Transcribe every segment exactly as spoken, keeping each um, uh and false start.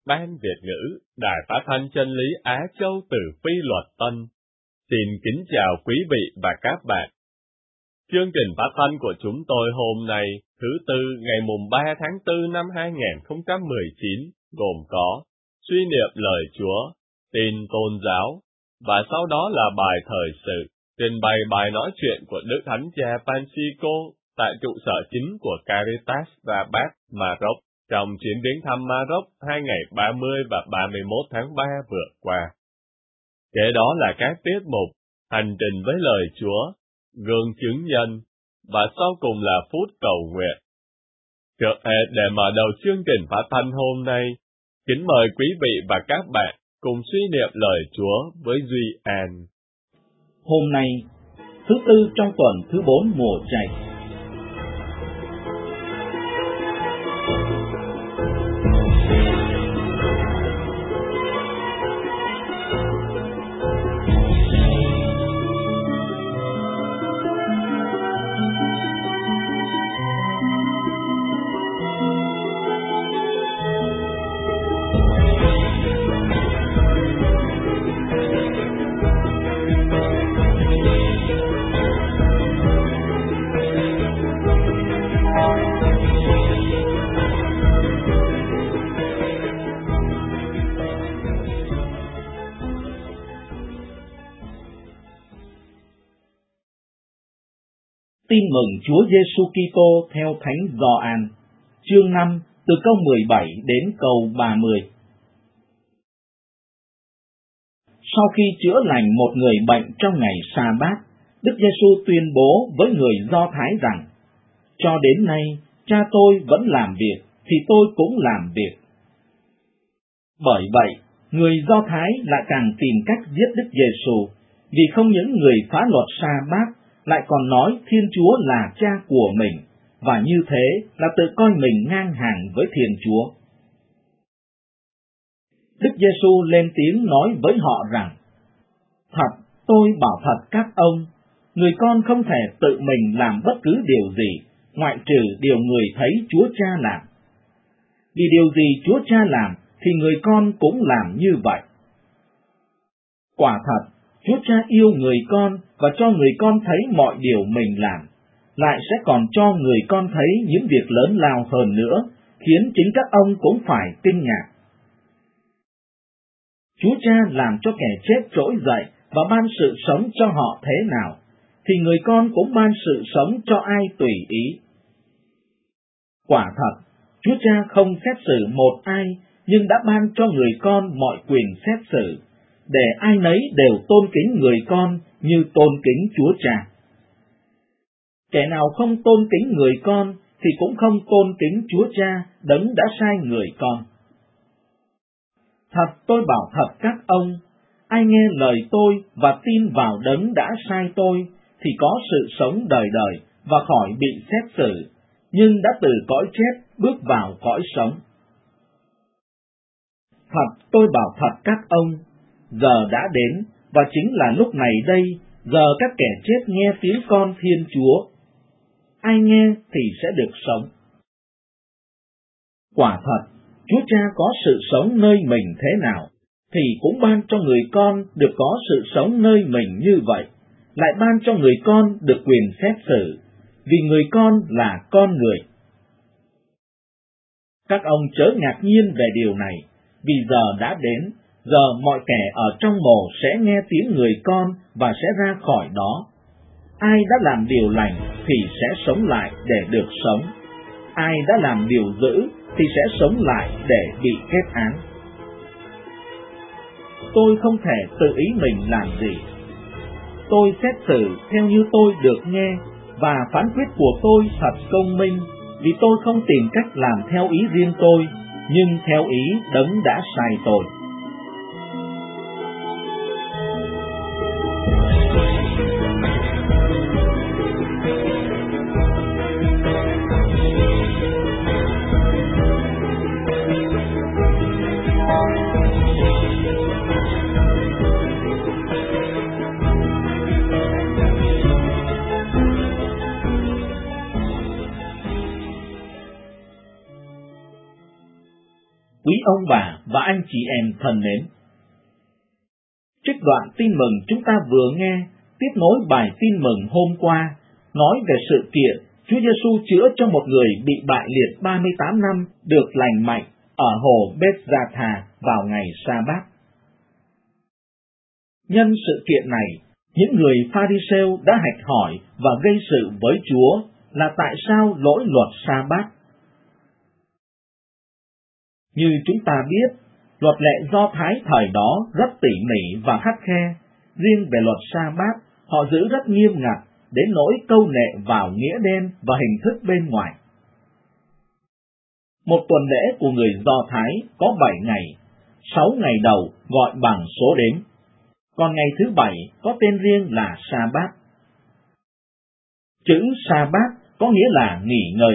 Ban Việt ngữ, Đài Phát thanh Chân lý Á Châu từ Phi Luật Tân. Xin kính chào quý vị và các bạn. Chương trình phát thanh của chúng tôi hôm nay, thứ Tư, ngày mùng ba tháng tư năm hai nghìn không trăm mười chín, gồm có suy niệm lời Chúa, tin tôn giáo, và sau đó là bài thời sự, trình bày bài nói chuyện của Đức Thánh Cha Francisco tại trụ sở chính của Caritas Rabat, Maroc, trong chuyến viếng thăm Maroc hai ngày ba mươi và ba mươi mốt tháng ba vừa qua. Kế đó là các tiết mục hành trình với lời Chúa, gương chứng nhân, và sau cùng là phút cầu nguyện. Trước hết, để mở đầu chương trình phát thanh hôm nay, kính mời quý vị và các bạn cùng suy niệm lời Chúa với Duy An. Hôm nay, thứ Tư trong tuần thứ bốn mùa Trạch. Tin mừng Chúa Giêsu Kitô theo Thánh Gioan, chương năm, từ câu mười bảy đến câu ba mươi. Sau khi chữa lành một người bệnh trong ngày Sa-bát, Đức Giêsu tuyên bố với người Do Thái rằng: cho đến nay, Cha tôi vẫn làm việc, thì tôi cũng làm việc. Bởi vậy, người Do Thái lại càng tìm cách giết Đức Giêsu, vì không những người phá luật Sa-bát lại còn nói Thiên Chúa là Cha của mình, và như thế là tự coi mình ngang hàng với Thiên Chúa. Đức Giêsu lên tiếng nói với họ rằng: thật, tôi bảo thật các ông, người con không thể tự mình làm bất cứ điều gì, ngoại trừ điều người thấy Chúa Cha làm. Vì điều gì Chúa Cha làm, thì người con cũng làm như vậy. Quả thật, Chúa Cha yêu người con và cho người con thấy mọi điều mình làm, lại sẽ còn cho người con thấy những việc lớn lao hơn nữa, khiến chính các ông cũng phải kinh ngạc. Chúa Cha làm cho kẻ chết trỗi dậy và ban sự sống cho họ thế nào, thì người con cũng ban sự sống cho ai tùy ý. Quả thật, Chúa Cha không xét xử một ai, nhưng đã ban cho người con mọi quyền xét xử, để ai nấy đều tôn kính người con như tôn kính Chúa Cha. Kẻ nào không tôn kính người con thì cũng không tôn kính Chúa Cha đấng đã sai người con. Thật, tôi bảo thật các ông, ai nghe lời tôi và tin vào đấng đã sai tôi thì có sự sống đời đời và khỏi bị xét xử, nhưng đã từ cõi chết bước vào cõi sống. Thật, tôi bảo thật các ông, giờ đã đến, và chính là lúc này đây, giờ các kẻ chết nghe tiếng con Thiên Chúa. Ai nghe thì sẽ được sống. Quả thật, Chúa Cha có sự sống nơi mình thế nào, thì cũng ban cho người con được có sự sống nơi mình như vậy, lại ban cho người con được quyền xét xử, vì người con là con người. Các ông chớ ngạc nhiên về điều này, vì giờ đã đến, giờ mọi kẻ ở trong mồ sẽ nghe tiếng người con và sẽ ra khỏi đó. Ai đã làm điều lành thì sẽ sống lại để được sống. Ai đã làm điều dữ thì sẽ sống lại để bị kết án. Tôi không thể tự ý mình làm gì. Tôi xét xử theo như tôi được nghe, và phán quyết của tôi thật công minh, vì tôi không tìm cách làm theo ý riêng tôi, nhưng theo ý đấng đã sai tôi. Quý ông bà và anh chị em thân mến, trích đoạn tin mừng chúng ta vừa nghe tiếp nối bài tin mừng hôm qua nói về sự kiện Chúa Giêsu chữa cho một người bị bại liệt ba mươi tám năm được lành mạnh ở hồ Bethesda vào ngày Sa-bát. Nhân sự kiện này, những người Pha-ri-sêu đã hạch hỏi và gây sự với Chúa là tại sao lỗi luật Sa-bát. Như chúng ta biết, luật lệ Do Thái thời đó rất tỉ mỉ và khắt khe. Riêng về luật Sa-bát, họ giữ rất nghiêm ngặt đến nỗi câu nệ vào nghĩa đen và hình thức bên ngoài. Một tuần lễ của người Do Thái có bảy ngày, sáu ngày đầu gọi bằng số đếm, còn ngày thứ bảy có tên riêng là Sa-bát. Chữ Sa-bát có nghĩa là nghỉ ngơi.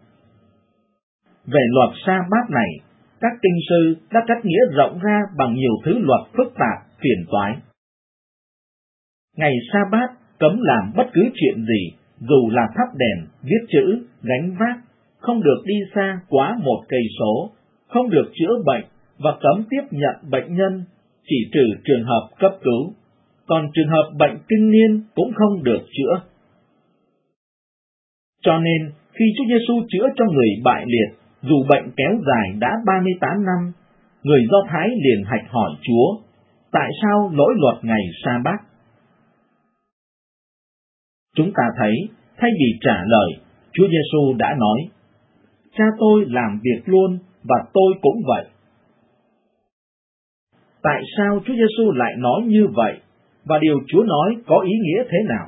Về luật Sa-bát này, các kinh sư đã cắt nghĩa rộng ra bằng nhiều thứ luật phức tạp, phiền toái. Ngày Sa-bát cấm làm bất cứ chuyện gì, dù là thắp đèn, viết chữ, gánh vác, không được đi xa quá một cây số, không được chữa bệnh và cấm tiếp nhận bệnh nhân, chỉ trừ trường hợp cấp cứu, còn trường hợp bệnh kinh niên cũng không được chữa. Cho nên, khi Chúa Giêsu chữa cho người bại liệt, dù bệnh kéo dài đã ba mươi tám năm, người Do Thái liền hạch hỏi Chúa, tại sao lỗi luật ngày Sa-bát? Chúng ta thấy, thay vì trả lời, Chúa Giêsu đã nói, Cha tôi làm việc luôn và tôi cũng vậy. Tại sao Chúa Giêsu lại nói như vậy, và điều Chúa nói có ý nghĩa thế nào?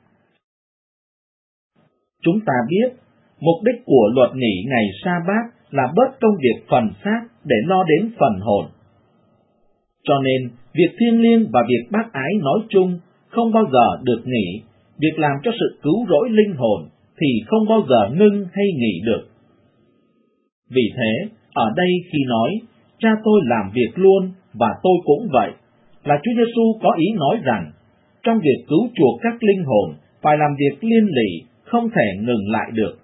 Chúng ta biết, mục đích của luật nghỉ ngày Sa-bát là bớt công việc phần xác để lo đến phần hồn. Cho nên, việc thiêng liêng và việc bác ái nói chung không bao giờ được nghỉ, việc làm cho sự cứu rỗi linh hồn thì không bao giờ ngưng hay nghỉ được. Vì thế, ở đây khi nói, Cha tôi làm việc luôn và tôi cũng vậy, là Chúa Giêsu có ý nói rằng, trong việc cứu chuộc các linh hồn phải làm việc liên lỉ, không thể ngừng lại được.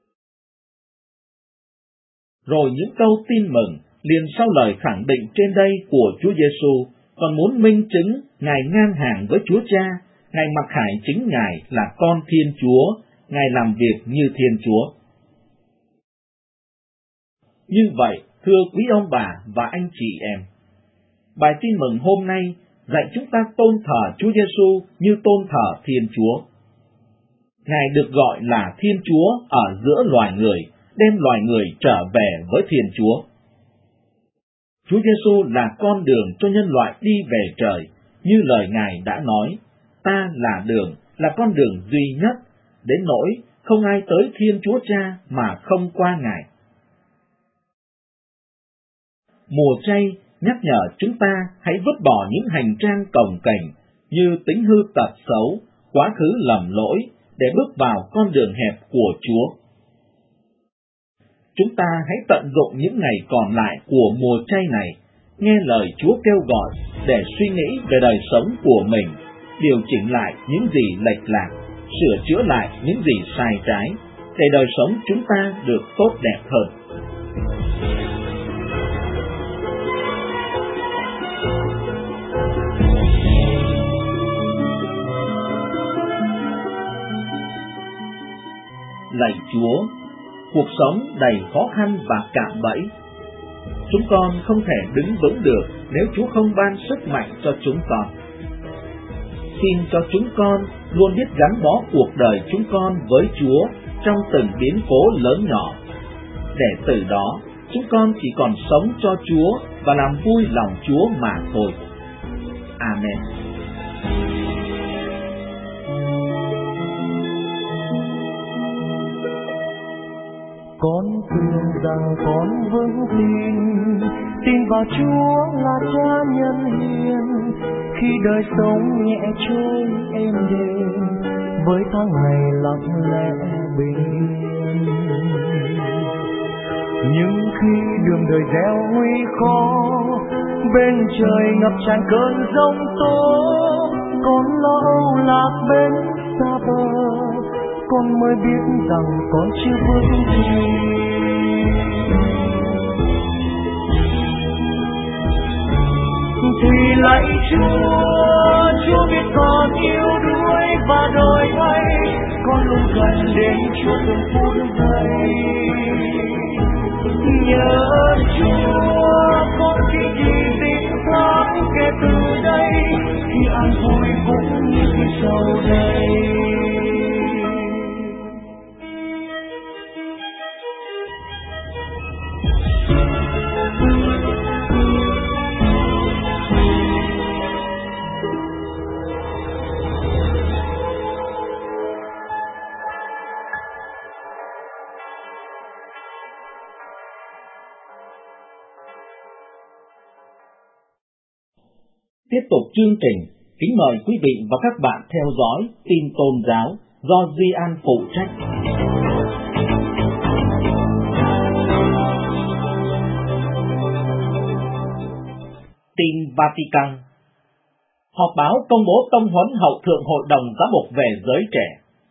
Rồi những câu tin mừng liền sau lời khẳng định trên đây của Chúa Giêsu còn muốn minh chứng Ngài ngang hàng với Chúa Cha, Ngài mặc khải chính Ngài là con Thiên Chúa, Ngài làm việc như Thiên Chúa. Như vậy, thưa quý ông bà và anh chị em, bài tin mừng hôm nay dạy chúng ta tôn thờ Chúa Giêsu như tôn thờ Thiên Chúa. Ngài được gọi là Thiên Chúa ở giữa loài người, đem loài người trở về với Thiên Chúa. Chúa Giêsu là con đường cho nhân loại đi về trời, như lời Ngài đã nói, ta là đường, là con đường duy nhất, đến nỗi không ai tới Thiên Chúa Cha mà không qua Ngài. Mùa chay nhắc nhở chúng ta hãy vứt bỏ những hành trang cồng kềnh như tính hư tật xấu, quá khứ lầm lỗi để bước vào con đường hẹp của Chúa. Chúng ta hãy tận dụng những ngày còn lại của mùa chay này, nghe lời Chúa kêu gọi để suy nghĩ về đời sống của mình, điều chỉnh lại những gì lệch lạc, sửa chữa lại những gì sai trái, để đời sống chúng ta được tốt đẹp hơn. Lạy Chúa, cuộc sống đầy khó khăn và cạm bẫy. Chúng con không thể đứng vững được nếu Chúa không ban sức mạnh cho chúng con. Xin cho chúng con luôn biết gắn bó cuộc đời chúng con với Chúa trong từng biến cố lớn nhỏ, để từ đó chúng con chỉ còn sống cho Chúa và làm vui lòng Chúa mà thôi. Amen. Con tin rằng con vững tin, tin vào Chúa là Cha nhân hiền, khi đời sống nhẹ trôi êm đềm, với tháng ngày lặng lẽ bình yên. Nhưng khi đường đời gieo nguy khó, bên trời ngập tràn cơn giông tố, con lo âu lạc bên xa bờ, con mới biết rằng con chưa vững tin. lạy Chúa, Chúa biết con yêu đuối và đổi thay, con luôn gần đến Chúa từng phút giây. Nhớ Chúa, con chỉ chỉ tin thoáng kể từ đây, khi an vui cũng như khi sầu đây. Tiếp tục chương trình, kính mời quý vị và các bạn theo dõi tin tôn giáo do Duy An phụ trách. Tin Vatican. Họp báo công bố tông huấn hậu thượng hội đồng giám mục về giới trẻ.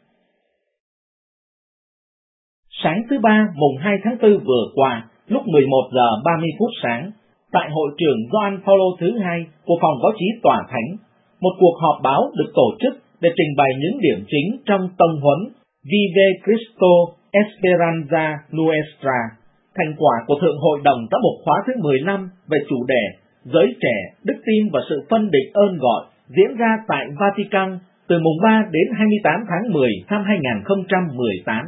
Sáng thứ ba mùng hai tháng tư vừa qua, lúc mười một giờ ba mươi phút sáng, tại hội trường Gioan Phaolô thứ hai của phòng báo chí Tòa Thánh, một cuộc họp báo được tổ chức để trình bày những điểm chính trong tông huấn Vive Cristo Esperanza Nuestra, thành quả của Thượng hội đồng giám mục khóa thứ mười lăm về chủ đề Giới trẻ, đức tin và sự phân định ơn gọi diễn ra tại Vatican từ mùng ba đến hai mươi tám tháng mười năm hai nghìn không trăm mười tám.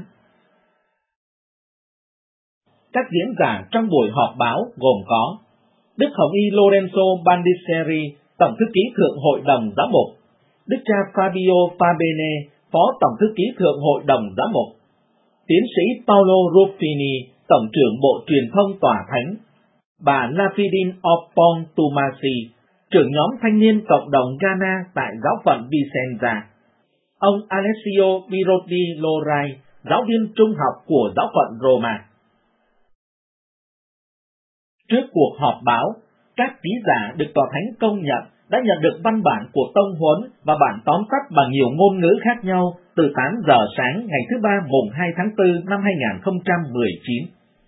Các diễn giả trong buổi họp báo gồm có Đức Hồng y Lorenzo Bandiseri, Tổng thư ký Thượng hội đồng giám mục, Đức cha Fabio Fabene, Phó Tổng thư ký Thượng hội đồng giám mục, Tiến sĩ Paolo Ruffini, Tổng trưởng Bộ Truyền thông Tòa Thánh, bà Lafidine Opon Tumasi, trưởng nhóm thanh niên cộng đồng Ghana tại giáo phận Vicenza, ông Alessio Birodi Lorai, giáo viên trung học của giáo phận Roma. Trước cuộc họp báo, các ký giả được Tòa Thánh công nhận đã nhận được văn bản của tông huấn và bản tóm tắt bằng nhiều ngôn ngữ khác nhau từ tám giờ sáng ngày thứ ba mùng hai tháng tư năm hai nghìn không trăm mười chín.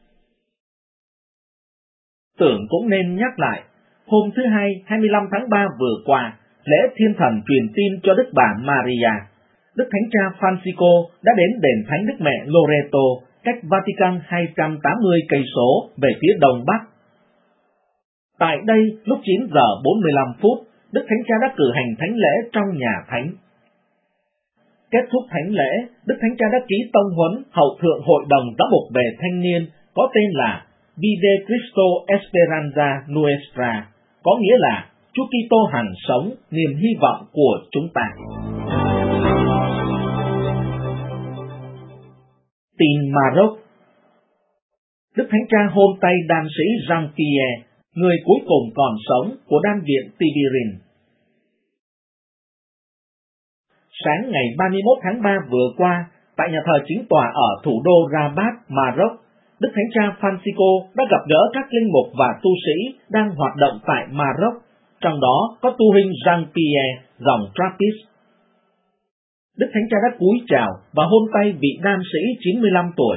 Tưởng cũng nên nhắc lại, hôm thứ Hai hai mươi lăm tháng ba vừa qua, lễ thiên thần truyền tin cho Đức bà Maria, Đức Thánh cha Francisco đã đến đền Thánh Đức Mẹ Loreto, cách Vatican hai trăm tám mươi cây số về phía đông bắc. Tại đây, lúc chín giờ bốn mươi lăm phút, Đức Thánh cha đã cử hành thánh lễ trong nhà thánh. Kết thúc thánh lễ, Đức Thánh cha đã ký tông huấn hậu thượng hội đồng giám mục về thanh niên có tên là Vive Cristo Esperanza Nuestra, có nghĩa là Chúa Kitô hằng sống, niềm hy vọng của chúng ta. Tin Maroc. Đức Thánh cha hôn tay đan sĩ Jean-Pierre, người cuối cùng còn sống của đan viện Tibirin. Sáng ngày ba mươi mốt tháng ba vừa qua, tại nhà thờ chính tòa ở thủ đô Rabat, Maroc, Đức Thánh cha Francisco đã gặp gỡ các linh mục và tu sĩ đang hoạt động tại Maroc, trong đó có tu huynh Jean-Pierre dòng Trappist. Đức Thánh cha đã cúi chào và hôn tay vị đan sĩ chín mươi lăm tuổi.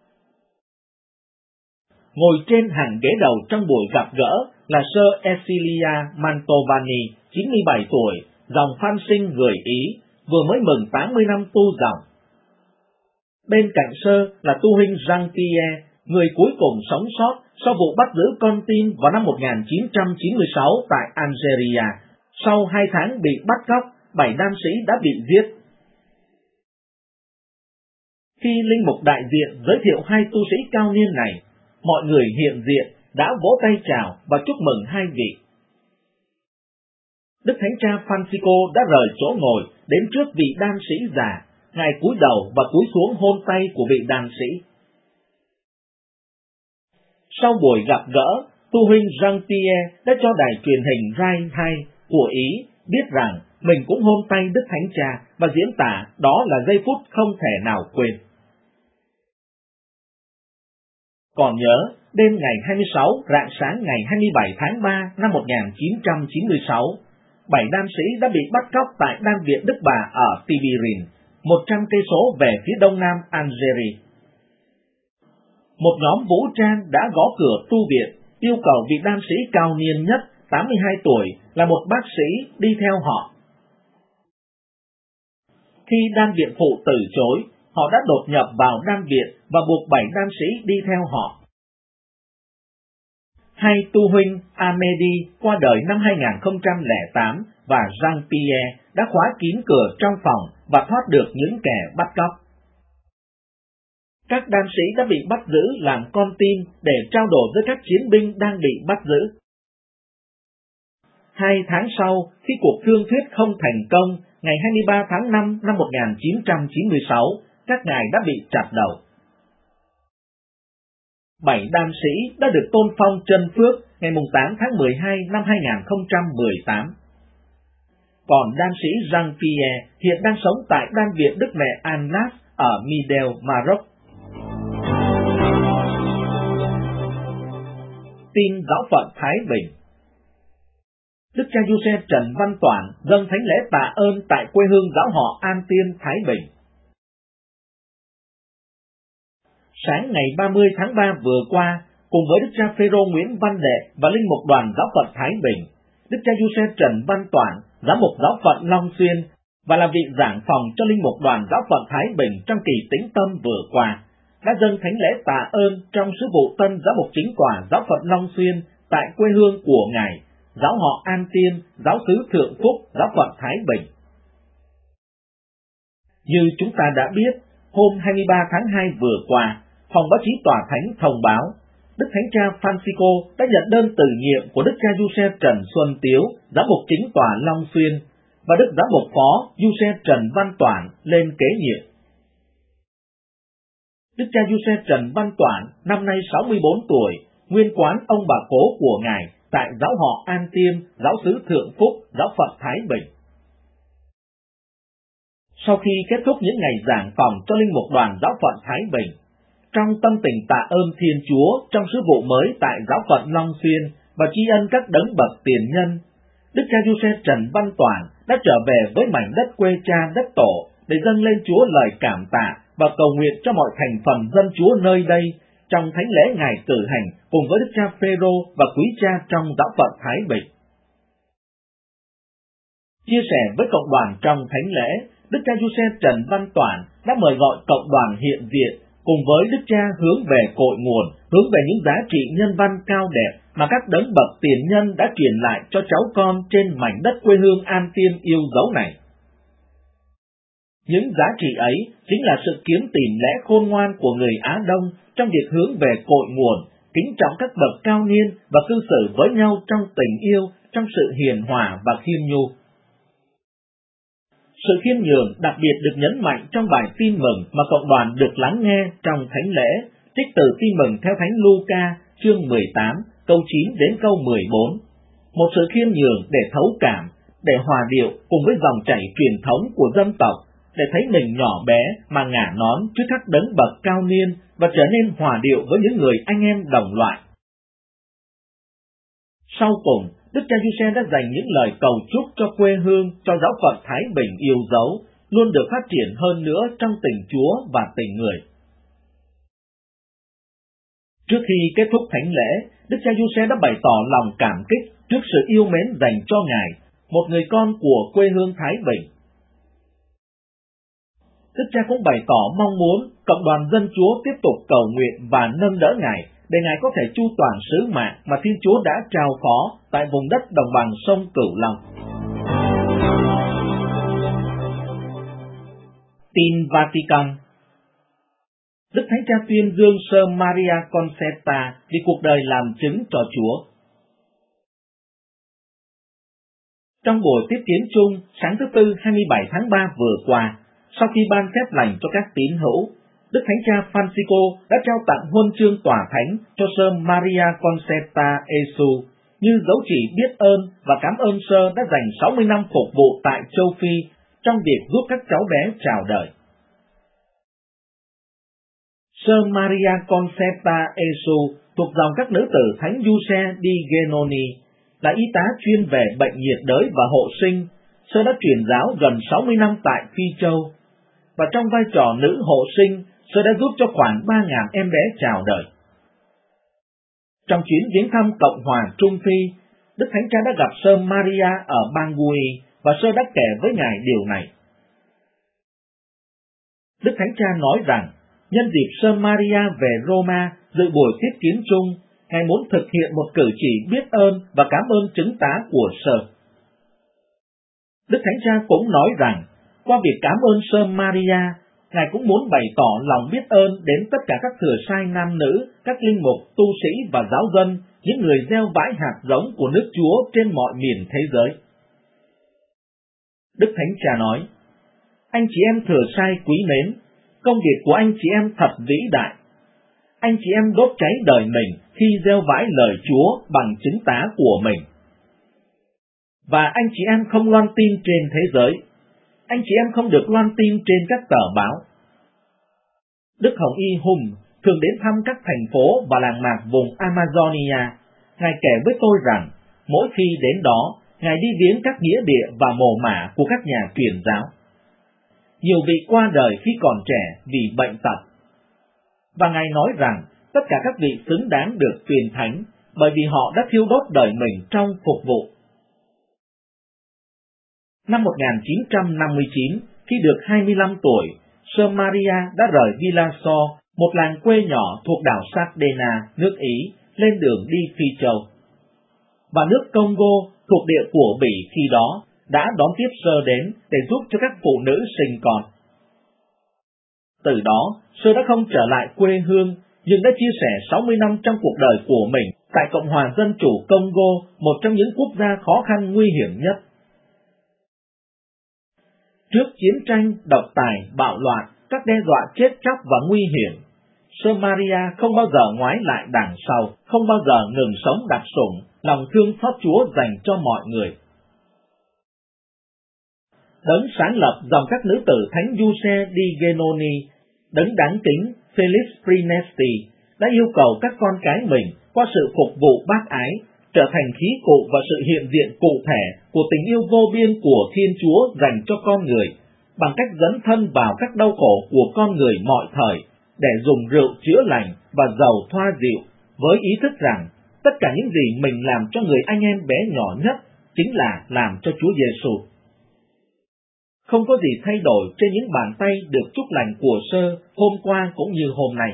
Ngồi trên hàng ghế đầu trong buổi gặp gỡ là Sơ Esilia Mantovani, chín mươi bảy tuổi, dòng Phan Sinh người Ý, vừa mới mừng tám mươi năm tu dòng. Bên cạnh Sơ là tu huynh Jean-Pierre, người cuối cùng sống sót sau vụ bắt giữ con tin vào năm một nghìn chín trăm chín mươi sáu tại Algeria. Sau hai tháng bị bắt cóc, bảy đan sĩ đã bị giết. Khi linh mục đại diện giới thiệu hai tu sĩ cao niên này, mọi người hiện diện đã vỗ tay chào và chúc mừng hai vị. Đức Thánh cha Francisco đã rời chỗ ngồi đến trước vị đan sĩ già, ngài cúi đầu và cúi xuống hôn tay của vị đan sĩ. Sau buổi gặp gỡ, tu huynh Jean-Pierre đã cho đài truyền hình Rai hai của Ý biết rằng mình cũng hôn tay Đức Thánh cha và diễn tả đó là giây phút không thể nào quên. Còn nhớ, đêm ngày hai mươi sáu rạng sáng ngày hai mươi bảy tháng ba năm một nghìn chín trăm chín mươi sáu, bảy đan sĩ đã bị bắt cóc tại đan viện Đức Bà ở Tibirin, một trăm cây số về phía đông nam Algeria. Một nhóm vũ trang đã gõ cửa tu viện, yêu cầu vị đan sĩ cao niên nhất tám mươi hai tuổi, là một bác sĩ đi theo họ. Khi đan viện phụ từ chối, họ đã đột nhập vào đan viện và buộc bảy đan sĩ đi theo họ. Hai tu huynh Amedi qua đời năm hai nghìn không trăm lẻ tám và Jean-Pierre đã khóa kín cửa trong phòng và thoát được những kẻ bắt cóc. Các đan sĩ đã bị bắt giữ làm con tin để trao đổi với các chiến binh đang bị bắt giữ. Hai tháng sau, khi cuộc thương thuyết không thành công, ngày hai mươi ba tháng năm năm một nghìn chín trăm chín mươi sáu, các ngài đã bị chặt đầu. Bảy đan sĩ đã được tôn phong chân phước ngày tám tháng mười hai năm hai nghìn không trăm mười tám. Còn đan sĩ Jean-Pierre hiện đang sống tại đan viện Đức Mẹ Annas ở Midel, Maroc. Tin giáo phận Thái Bình. Đức cha Giuse Trần Văn Toản dâng thánh lễ tạ ơn tại quê hương giáo họ An Tiên, Thái Bình. Sáng ngày ba mươi tháng ba vừa qua, cùng với Đức cha Phêrô Nguyễn Văn Đệ và linh mục đoàn giáo phận Thái Bình, Đức cha Giuse Trần Văn Toản, giám mục giáo phận Long Xuyên và là vị giảng phòng cho linh mục đoàn giáo phận Thái Bình trong kỳ tĩnh tâm vừa qua, đã dâng thánh lễ tạ ơn trong sứ vụ tân giám mục chính tòa giáo phận Long Xuyên tại quê hương của ngài, giáo họ An Tiên, giáo xứ Thượng Phúc, giáo phận Thái Bình. Như chúng ta đã biết, hôm hai mươi ba tháng hai vừa qua, phòng báo chí tòa thánh thông báo, Đức Thánh cha Francisco đã nhận đơn từ nhiệm của Đức cha Giuse Trần Xuân Tiếu, giám mục chính tòa Long Xuyên, và Đức giám mục phó Giuse Trần Văn Toản lên kế nhiệm. Đức cha Giuse Trần Văn Toản, năm nay sáu mươi bốn tuổi, nguyên quán ông bà cố của ngài tại giáo họ An Tiên, giáo xứ Thượng Phúc, giáo phận Thái Bình. Sau khi kết thúc những ngày giảng phòng cho linh mục đoàn giáo phận Thái Bình, trong tâm tình tạ ơn Thiên Chúa trong sứ vụ mới tại giáo phận Long Xuyên và tri ân các đấng bậc tiền nhân, Đức cha Giuse Trần Văn Toản đã trở về với mảnh đất quê cha đất tổ để dâng lên Chúa lời cảm tạ và cầu nguyện cho mọi thành phần dân Chúa nơi đây trong thánh lễ ngài cử hành cùng với Đức cha Phêrô và quý cha trong giáo phận Thái Bình. Chia sẻ với cộng đoàn trong thánh lễ, Đức cha Giuse Trần Văn Toản đã mời gọi cộng đoàn hiện diện cùng với Đức cha hướng về cội nguồn, hướng về những giá trị nhân văn cao đẹp mà các đấng bậc tiền nhân đã truyền lại cho cháu con trên mảnh đất quê hương An Tiên yêu dấu này. Những giá trị ấy chính là sự kiếm tìm lẽ khôn ngoan của người Á Đông trong việc hướng về cội nguồn, kính trọng các bậc cao niên và cư xử với nhau trong tình yêu, trong sự hiền hòa và khiêm nhu. Sự khiêm nhường đặc biệt được nhấn mạnh trong bài tin mừng mà cộng đoàn được lắng nghe trong thánh lễ, trích từ tin mừng theo Thánh Luca, chương mười tám, câu chín đến câu mười bốn. Một sự khiêm nhường để thấu cảm, để hòa điệu cùng với dòng chảy truyền thống của dân tộc, để thấy mình nhỏ bé mà ngả nón trước các đấng bậc cao niên và trở nên hòa điệu với những người anh em đồng loại. Sau cùng, Đức cha Giuse đã dành những lời cầu chúc cho quê hương, cho giáo phận Thái Bình yêu dấu, luôn được phát triển hơn nữa trong tình Chúa và tình người. Trước khi kết thúc thánh lễ, Đức cha Giuse đã bày tỏ lòng cảm kích trước sự yêu mến dành cho ngài, một người con của quê hương Thái Bình. Đức cha cũng bày tỏ mong muốn cộng đoàn dân Chúa tiếp tục cầu nguyện và nâng đỡ ngài, để ngài có thể chu toàn sứ mạng mà Thiên Chúa đã trao phó tại vùng đất đồng bằng sông Cửu Long. Tin Vatican. Đức Thánh Cha tuyên dương Sơ Maria Concetta vì cuộc đời làm chứng cho Chúa. Trong buổi tiếp kiến chung sáng thứ Tư hai mươi bảy tháng ba vừa qua, sau khi ban phép lành cho các tín hữu, Đức Thánh Cha Francisco đã trao tặng huân chương tòa thánh cho Sơ Maria Concetta Esu như dấu chỉ biết ơn và cảm ơn Sơ đã dành sáu mươi năm phục vụ tại châu Phi trong việc giúp các cháu bé chào đời. Sơ Maria Concetta Esu thuộc dòng các nữ tử Thánh Giuse di Genoni, là y tá chuyên về bệnh nhiệt đới và hộ sinh. Sơ đã truyền giáo gần sáu mươi năm tại Phi Châu, và trong vai trò nữ hộ sinh, Sơ đã giúp cho khoảng ba nghìn em bé chào đời. Trong chuyến viếng thăm Cộng hòa Trung Phi, Đức Thánh Cha đã gặp Sơ Maria ở Bangui và Sơ đã kể với Ngài điều này. Đức Thánh Cha nói rằng, nhân dịp Sơ Maria về Roma dự buổi tiếp kiến chung, Ngài muốn thực hiện một cử chỉ biết ơn và cảm ơn chứng tá của Sơ. Đức Thánh Cha cũng nói rằng, qua việc cảm ơn Sơ Maria, Ngài cũng muốn bày tỏ lòng biết ơn đến tất cả các thừa sai nam nữ, các linh mục, tu sĩ và giáo dân, những người gieo vãi hạt giống của nước Chúa trên mọi miền thế giới. Đức Thánh Cha nói, anh chị em thừa sai quý mến, công việc của anh chị em thật vĩ đại. Anh chị em đốt cháy đời mình khi gieo vãi lời Chúa bằng chứng tá của mình. Và anh chị em không loan tin trên thế giới. Anh chị em không được loan tin trên các tờ báo. Đức Hồng Y Hùng thường đến thăm các thành phố và làng mạc vùng Amazonia. Ngài kể với tôi rằng, mỗi khi đến đó, Ngài đi viếng các nghĩa địa và mồ mả của các nhà truyền giáo. Nhiều vị qua đời khi còn trẻ vì bệnh tật. Và Ngài nói rằng, tất cả các vị xứng đáng được truyền thánh, bởi vì họ đã thiêu đốt đời mình trong phục vụ. Năm một nghìn chín trăm năm mươi chín, khi được hai mươi lăm tuổi, Sơ Maria đã rời Villaso, một làng quê nhỏ thuộc đảo Sardena, nước Ý, lên đường đi Phi Châu. Và nước Congo, thuộc địa của Bỉ khi đó, đã đón tiếp Sơ đến để giúp cho các phụ nữ sinh con. Từ đó, Sơ đã không trở lại quê hương, nhưng đã chia sẻ sáu mươi năm trong cuộc đời của mình tại Cộng hòa Dân chủ Congo, một trong những quốc gia khó khăn nguy hiểm nhất. Trước chiến tranh, độc tài, bạo loạn, các đe dọa chết chóc và nguy hiểm, Sơ Maria không bao giờ ngoái lại đằng sau, không bao giờ ngừng sống đặc sủng, lòng thương xót Chúa dành cho mọi người. Đấng sáng lập dòng các nữ tử Thánh Giuse di Genoni, đấng đáng kính Felix Prinesti đã yêu cầu các con cái mình qua sự phục vụ bác ái trở thành khí cụ và sự hiện diện cụ thể của tình yêu vô biên của Thiên Chúa dành cho con người, bằng cách dấn thân vào các đau khổ của con người mọi thời, để dùng rượu chữa lành và dầu thoa dịu, với ý thức rằng tất cả những gì mình làm cho người anh em bé nhỏ nhất chính là làm cho Chúa Giêsu. Không có gì thay đổi trên những bàn tay được chúc lành của Sơ hôm qua cũng như hôm nay.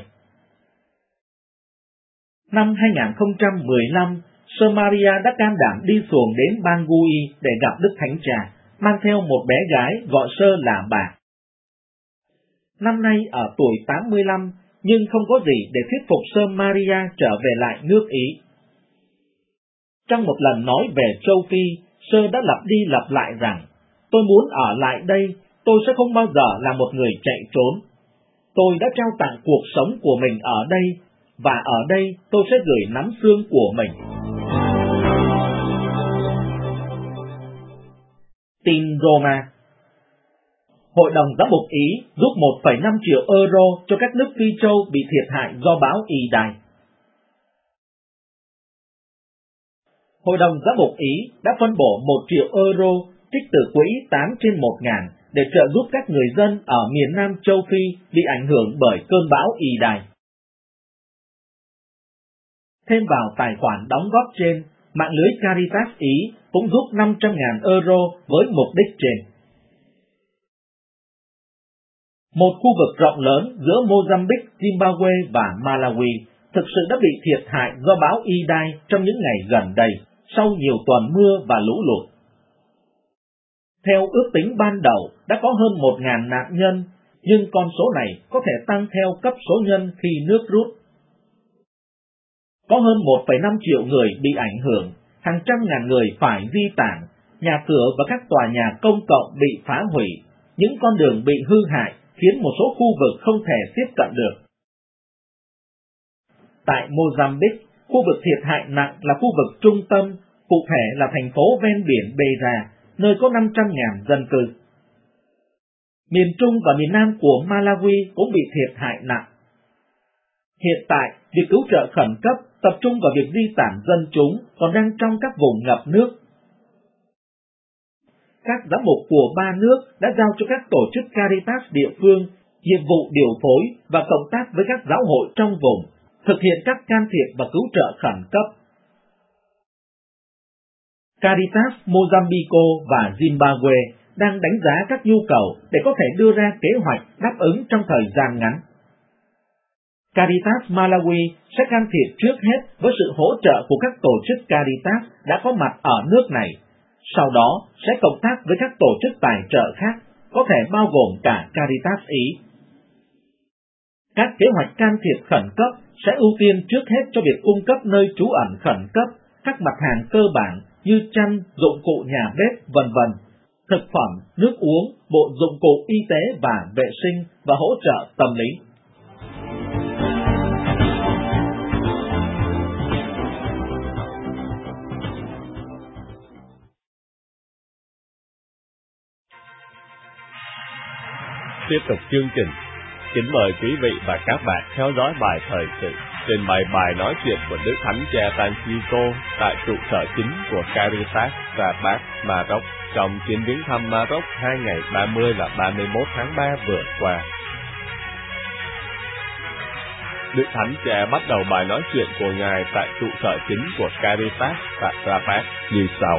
Năm hai nghìn không trăm mười lăm, Sơ Maria đã can đảm đi xuồng đến Bangui để gặp Đức Thánh Cha, mang theo một bé gái gọi Sơ là bà. Năm nay ở tuổi tám mươi lăm, nhưng không có gì để thuyết phục Sơ Maria trở về lại nước Ý. Trong một lần nói về châu Phi, Sơ đã lặp đi lặp lại rằng, tôi muốn ở lại đây, tôi sẽ không bao giờ là một người chạy trốn. Tôi đã trao tặng cuộc sống của mình ở đây, và ở đây tôi sẽ gửi nắm xương của mình. Tin Roma. Hội đồng Giám mục Ý giúp một phẩy năm triệu euro cho các nước Phi Châu bị thiệt hại do bão Idai. Hội đồng Giám mục Ý đã phân bổ một triệu euro trích từ quỹ tám trên một ngàn để trợ giúp các người dân ở miền Nam châu Phi bị ảnh hưởng bởi cơn bão Idai. Thêm vào tài khoản đóng góp trên, mạng lưới Caritas Ý cũng giúp năm trăm nghìn euro với mục đích trên. Một khu vực rộng lớn giữa Mozambique, Zimbabwe và Malawi thực sự đã bị thiệt hại do bão Idai trong những ngày gần đây, sau nhiều tuần mưa và lũ lụt. Theo ước tính ban đầu, đã có hơn một nghìn nạn nhân, nhưng con số này có thể tăng theo cấp số nhân khi nước rút. Có hơn một phẩy năm triệu người bị ảnh hưởng, hàng trăm ngàn người phải di tản, nhà cửa và các tòa nhà công cộng bị phá hủy, những con đường bị hư hại khiến một số khu vực không thể tiếp cận được. Tại Mozambique, khu vực thiệt hại nặng là khu vực trung tâm, cụ thể là thành phố ven biển Beira, nơi có năm trăm nghìn dân cư. Miền Trung và miền Nam của Malawi cũng bị thiệt hại nặng. Hiện tại, việc cứu trợ khẩn cấp tập trung vào việc di tản dân chúng còn đang trong các vùng ngập nước. Các giám mục của ba nước đã giao cho các tổ chức Caritas địa phương nhiệm vụ điều phối và cộng tác với các giáo hội trong vùng, thực hiện các can thiệp và cứu trợ khẩn cấp. Caritas Mozambique và Zimbabwe đang đánh giá các nhu cầu để có thể đưa ra kế hoạch đáp ứng trong thời gian ngắn. Caritas Malawi sẽ can thiệp trước hết với sự hỗ trợ của các tổ chức Caritas đã có mặt ở nước này, sau đó sẽ cộng tác với các tổ chức tài trợ khác, có thể bao gồm cả Caritas Ý. Các kế hoạch can thiệp khẩn cấp sẽ ưu tiên trước hết cho việc cung cấp nơi trú ẩn khẩn cấp, các mặt hàng cơ bản như chăn, dụng cụ nhà bếp, vân vân, thực phẩm, nước uống, bộ dụng cụ y tế và vệ sinh và hỗ trợ tâm lý. Tiếp tục chương trình, kính mời quý vị và các bạn theo dõi bài thời sự trình bày bài nói chuyện của Đức Thánh Cha Francisco tại trụ sở chính của Caritas Rabat, Maroc trong chuyến viếng thăm Maroc hai ngày ba mươi và ba mươi mốt tháng ba vừa qua. Đức Thánh Cha bắt đầu bài nói chuyện của Ngài tại trụ sở chính của Caritas tại Rabat như sau.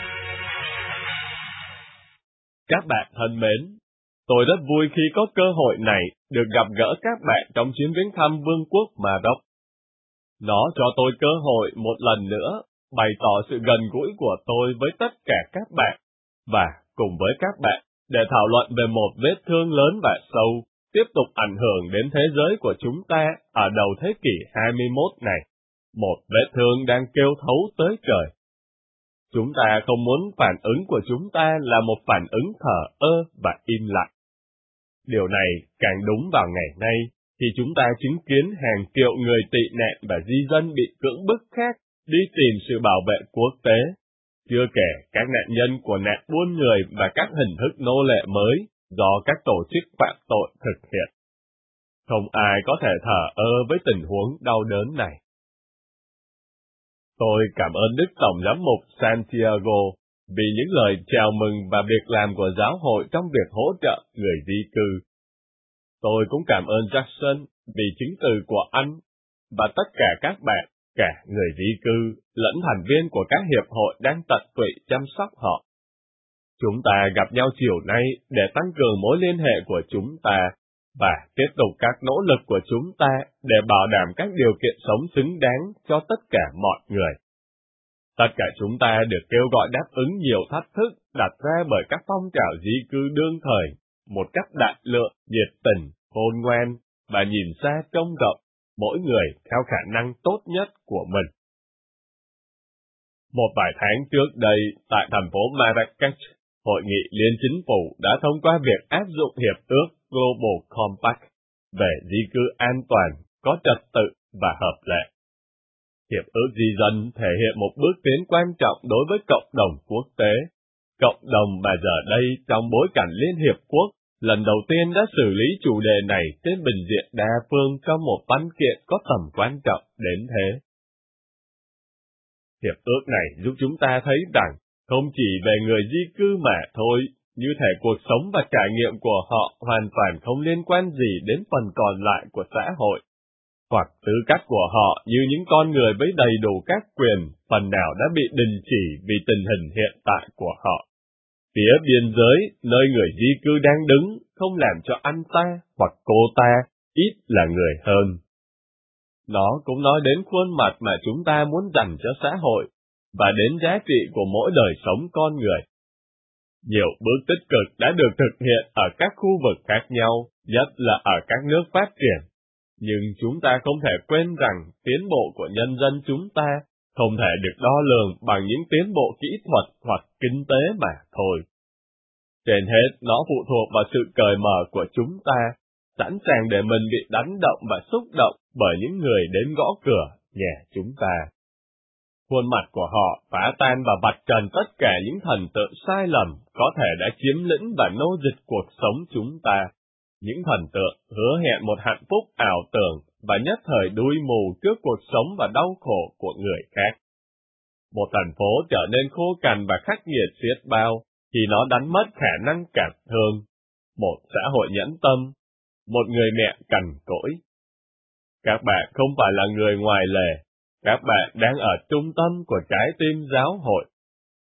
Các bạn thân mến, tôi rất vui khi có cơ hội này được gặp gỡ các bạn trong chuyến viếng thăm Vương quốc Maroc. Nó cho tôi cơ hội một lần nữa bày tỏ sự gần gũi của tôi với tất cả các bạn và cùng với các bạn để thảo luận về một vết thương lớn và sâu tiếp tục ảnh hưởng đến thế giới của chúng ta ở đầu thế kỷ hai mươi mốt này, một vết thương đang kêu thấu tới trời. Chúng ta không muốn phản ứng của chúng ta là một phản ứng thờ ơ và im lặng. Điều này càng đúng vào ngày nay, khi chúng ta chứng kiến hàng triệu người tị nạn và di dân bị cưỡng bức khác đi tìm sự bảo vệ quốc tế, chưa kể các nạn nhân của nạn buôn người và các hình thức nô lệ mới do các tổ chức phạm tội thực hiện. Không ai có thể thờ ơ với tình huống đau đớn này. Tôi cảm ơn Đức Tổng Giám mục Santiago vì những lời chào mừng và việc làm của giáo hội trong việc hỗ trợ người di cư. Tôi cũng cảm ơn Jackson vì chứng từ của anh và tất cả các bạn, cả người di cư, lẫn thành viên của các hiệp hội đang tận tụy chăm sóc họ. Chúng ta gặp nhau chiều nay để tăng cường mối liên hệ của chúng ta và tiếp tục các nỗ lực của chúng ta để bảo đảm các điều kiện sống xứng đáng cho tất cả mọi người. Tất cả chúng ta được kêu gọi đáp ứng nhiều thách thức đặt ra bởi các phong trào di cư đương thời, một cách đại lượng, nhiệt tình, khôn ngoan và nhìn xa trông rộng, mỗi người theo khả năng tốt nhất của mình. Một vài tháng trước đây, tại thành phố Marrakech, Hội nghị Liên Chính phủ đã thông qua việc áp dụng Hiệp ước Global Compact về di cư an toàn, có trật tự và hợp lệ. Hiệp ước di dân thể hiện một bước tiến quan trọng đối với cộng đồng quốc tế. Cộng đồng mà giờ đây trong bối cảnh Liên Hiệp Quốc lần đầu tiên đã xử lý chủ đề này trên bình diện đa phương trong một văn kiện có tầm quan trọng đến thế. Hiệp ước này giúp chúng ta thấy rằng không chỉ về người di cư mà thôi, như thể cuộc sống và trải nghiệm của họ hoàn toàn không liên quan gì đến phần còn lại của xã hội, hoặc tư cách của họ như những con người với đầy đủ các quyền, phần nào đã bị đình chỉ vì tình hình hiện tại của họ. Phía biên giới, nơi người di cư đang đứng, không làm cho anh ta hoặc cô ta ít là người hơn. Nó cũng nói đến khuôn mặt mà chúng ta muốn dành cho xã hội, và đến giá trị của mỗi đời sống con người. Nhiều bước tích cực đã được thực hiện ở các khu vực khác nhau, nhất là ở các nước phát triển. Nhưng chúng ta không thể quên rằng tiến bộ của nhân dân chúng ta không thể được đo lường bằng những tiến bộ kỹ thuật hoặc kinh tế mà thôi. Trên hết, nó phụ thuộc vào sự cởi mở của chúng ta, sẵn sàng để mình bị đánh động và xúc động bởi những người đến gõ cửa nhà chúng ta. Khuôn mặt của họ phá tan và vạch trần tất cả những thần tượng sai lầm có thể đã chiếm lĩnh và nô dịch cuộc sống chúng ta. Những thần tượng hứa hẹn một hạnh phúc ảo tưởng và nhất thời đuôi mù trước cuộc sống và đau khổ của người khác. Một thành phố trở nên khô cằn và khắc nghiệt xiết bao khi nó đánh mất khả năng cảm thương. Một xã hội nhẫn tâm, một người mẹ cằn cỗi. Các bạn không phải là người ngoài lề, các bạn đang ở trung tâm của trái tim giáo hội.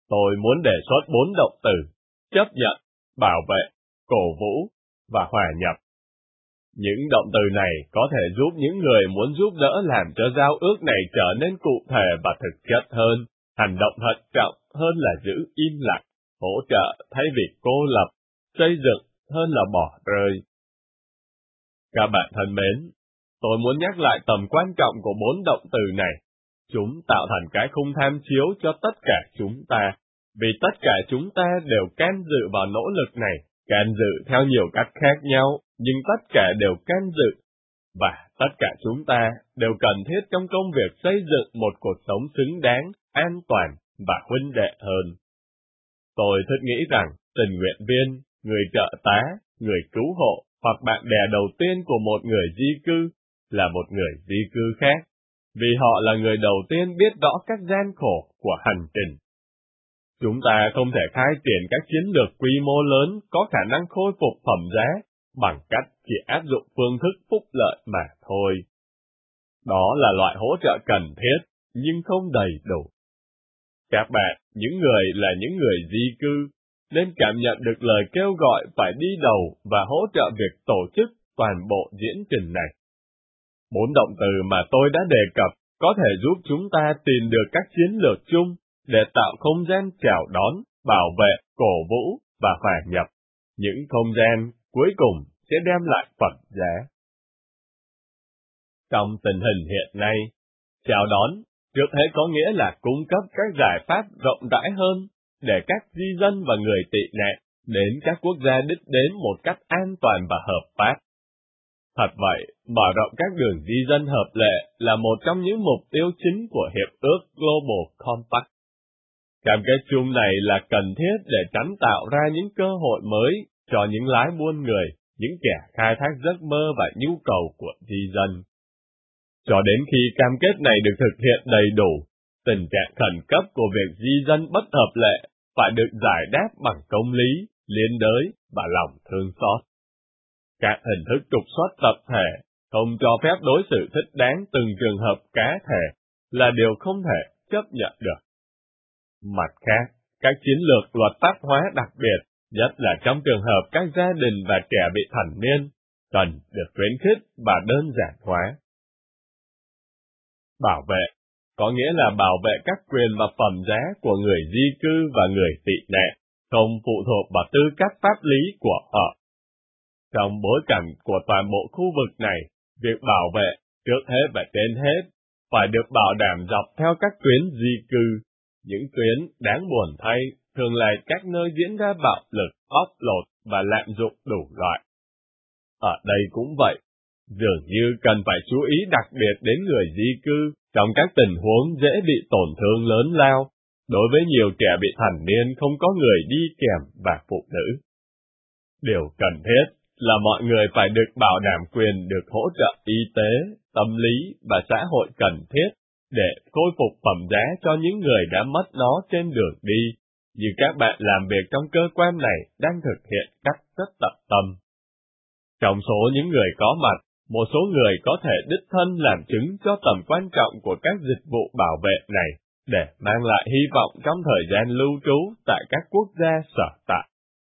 Tôi muốn đề xuất bốn động từ: chấp nhận, bảo vệ, cổ vũ và hòa nhập. Những động từ này có thể giúp những người muốn giúp đỡ làm cho giao ước này trở nên cụ thể và thực chất hơn, hành động thận trọng hơn là giữ im lặng, hỗ trợ thay vì cô lập, xây dựng hơn là bỏ rơi. Các bạn thân mến, tôi muốn nhắc lại tầm quan trọng của bốn động từ này. Chúng tạo thành cái khung tham chiếu cho tất cả chúng ta, vì tất cả chúng ta đều can dự vào nỗ lực này, can dự theo nhiều cách khác nhau, nhưng tất cả đều can dự, và tất cả chúng ta đều cần thiết trong công việc xây dựng một cuộc sống xứng đáng, an toàn và huynh đệ hơn. Tôi thích nghĩ rằng tình nguyện viên, người trợ tá, người cứu hộ hoặc bạn bè đầu tiên của một người di cư là một người di cư khác, vì họ là người đầu tiên biết rõ các gian khổ của hành trình. Chúng ta không thể khai triển các chiến lược quy mô lớn có khả năng khôi phục phẩm giá bằng cách chỉ áp dụng phương thức phúc lợi mà thôi. Đó là loại hỗ trợ cần thiết, nhưng không đầy đủ. Các bạn, những người là những người di cư, nên cảm nhận được lời kêu gọi phải đi đầu và hỗ trợ việc tổ chức toàn bộ diễn trình này. Bốn động từ mà tôi đã đề cập có thể giúp chúng ta tìm được các chiến lược chung để tạo không gian chào đón, bảo vệ, cổ vũ và hòa nhập. Những không gian cuối cùng sẽ đem lại phẩm giá. Trong tình hình hiện nay, chào đón trước hết có nghĩa là cung cấp các giải pháp rộng rãi hơn để các di dân và người tị nạn đến các quốc gia đích đến một cách an toàn và hợp pháp. Thật vậy, mở rộng các đường di dân hợp lệ là một trong những mục tiêu chính của Hiệp ước Global Compact. Cam kết chung này là cần thiết để tránh tạo ra những cơ hội mới cho những lái buôn người, những kẻ khai thác giấc mơ và nhu cầu của di dân. Cho đến khi cam kết này được thực hiện đầy đủ, tình trạng khẩn cấp của việc di dân bất hợp lệ phải được giải đáp bằng công lý, liên đới và lòng thương xót. Các hình thức trục xuất tập thể, không cho phép đối xử thích đáng từng trường hợp cá thể là điều không thể chấp nhận được. Mặt khác, các chiến lược luật pháp hóa đặc biệt, nhất là trong trường hợp các gia đình và trẻ bị thành niên, cần được khuyến khích và đơn giản hóa. Bảo vệ có nghĩa là bảo vệ các quyền và phẩm giá của người di cư và người tị nạn, không phụ thuộc vào tư cách pháp lý của họ. Trong bối cảnh của toàn bộ khu vực này, việc bảo vệ, trước hết và trên hết, phải được bảo đảm dọc theo các tuyến di cư. Những tuyến đáng buồn thay thường là các nơi diễn ra bạo lực, bóc lột và lạm dụng đủ loại. Ở đây cũng vậy, dường như cần phải chú ý đặc biệt đến người di cư trong các tình huống dễ bị tổn thương lớn lao, đối với nhiều trẻ bị thành niên không có người đi kèm và phụ nữ. Điều cần thiết là mọi người phải được bảo đảm quyền được hỗ trợ y tế, tâm lý và xã hội cần thiết để khôi phục phẩm giá cho những người đã mất nó trên đường đi, như các bạn làm việc trong cơ quan này đang thực hiện cách rất tận tâm. Trong số những người có mặt, một số người có thể đích thân làm chứng cho tầm quan trọng của các dịch vụ bảo vệ này để mang lại hy vọng trong thời gian lưu trú tại các quốc gia sở tại.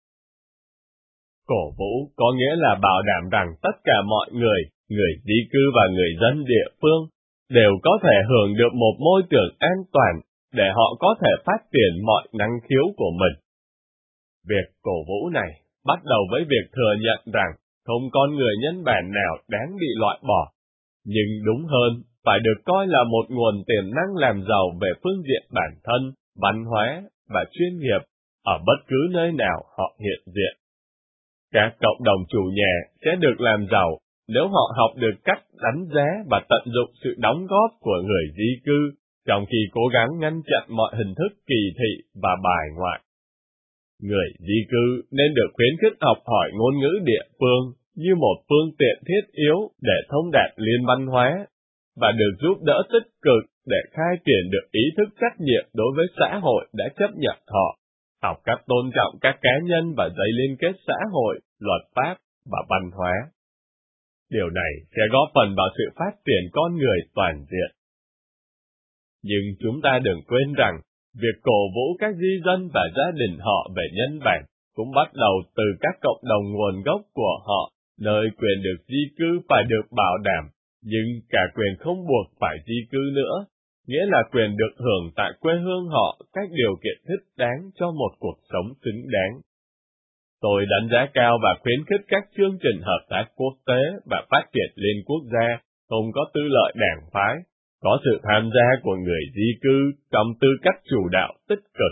Cổ vũ có nghĩa là bảo đảm rằng tất cả mọi người, người di cư và người dân địa phương, đều có thể hưởng được một môi trường an toàn để họ có thể phát triển mọi năng khiếu của mình. Việc cổ vũ này bắt đầu với việc thừa nhận rằng không con người nhân bản nào đáng bị loại bỏ, nhưng đúng hơn, phải được coi là một nguồn tiềm năng làm giàu về phương diện bản thân, văn hóa và chuyên nghiệp ở bất cứ nơi nào họ hiện diện. Các cộng đồng chủ nhà sẽ được làm giàu nếu họ học được cách đánh giá và tận dụng sự đóng góp của người di cư, trong khi cố gắng ngăn chặn mọi hình thức kỳ thị và bài ngoại. Người di cư nên được khuyến khích học hỏi ngôn ngữ địa phương như một phương tiện thiết yếu để thông đạt liên văn hóa, và được giúp đỡ tích cực để khai triển được ý thức trách nhiệm đối với xã hội đã chấp nhận họ, học cách tôn trọng các cá nhân và dây liên kết xã hội, luật pháp và văn hóa. Điều này sẽ góp phần vào sự phát triển con người toàn diện. Nhưng chúng ta đừng quên rằng, Việc cổ vũ các di dân và gia đình họ về nhân bản cũng bắt đầu từ các cộng đồng nguồn gốc của họ, nơi quyền được di cư phải được bảo đảm, nhưng cả quyền không buộc phải di cư nữa, nghĩa là quyền được hưởng tại quê hương họ các điều kiện thích đáng cho một cuộc sống xứng đáng. Tôi đánh giá cao và khuyến khích các chương trình hợp tác quốc tế và phát triển liên quốc gia không có tư lợi đảng phái, có sự tham gia của người di cư trong tư cách chủ đạo tích cực.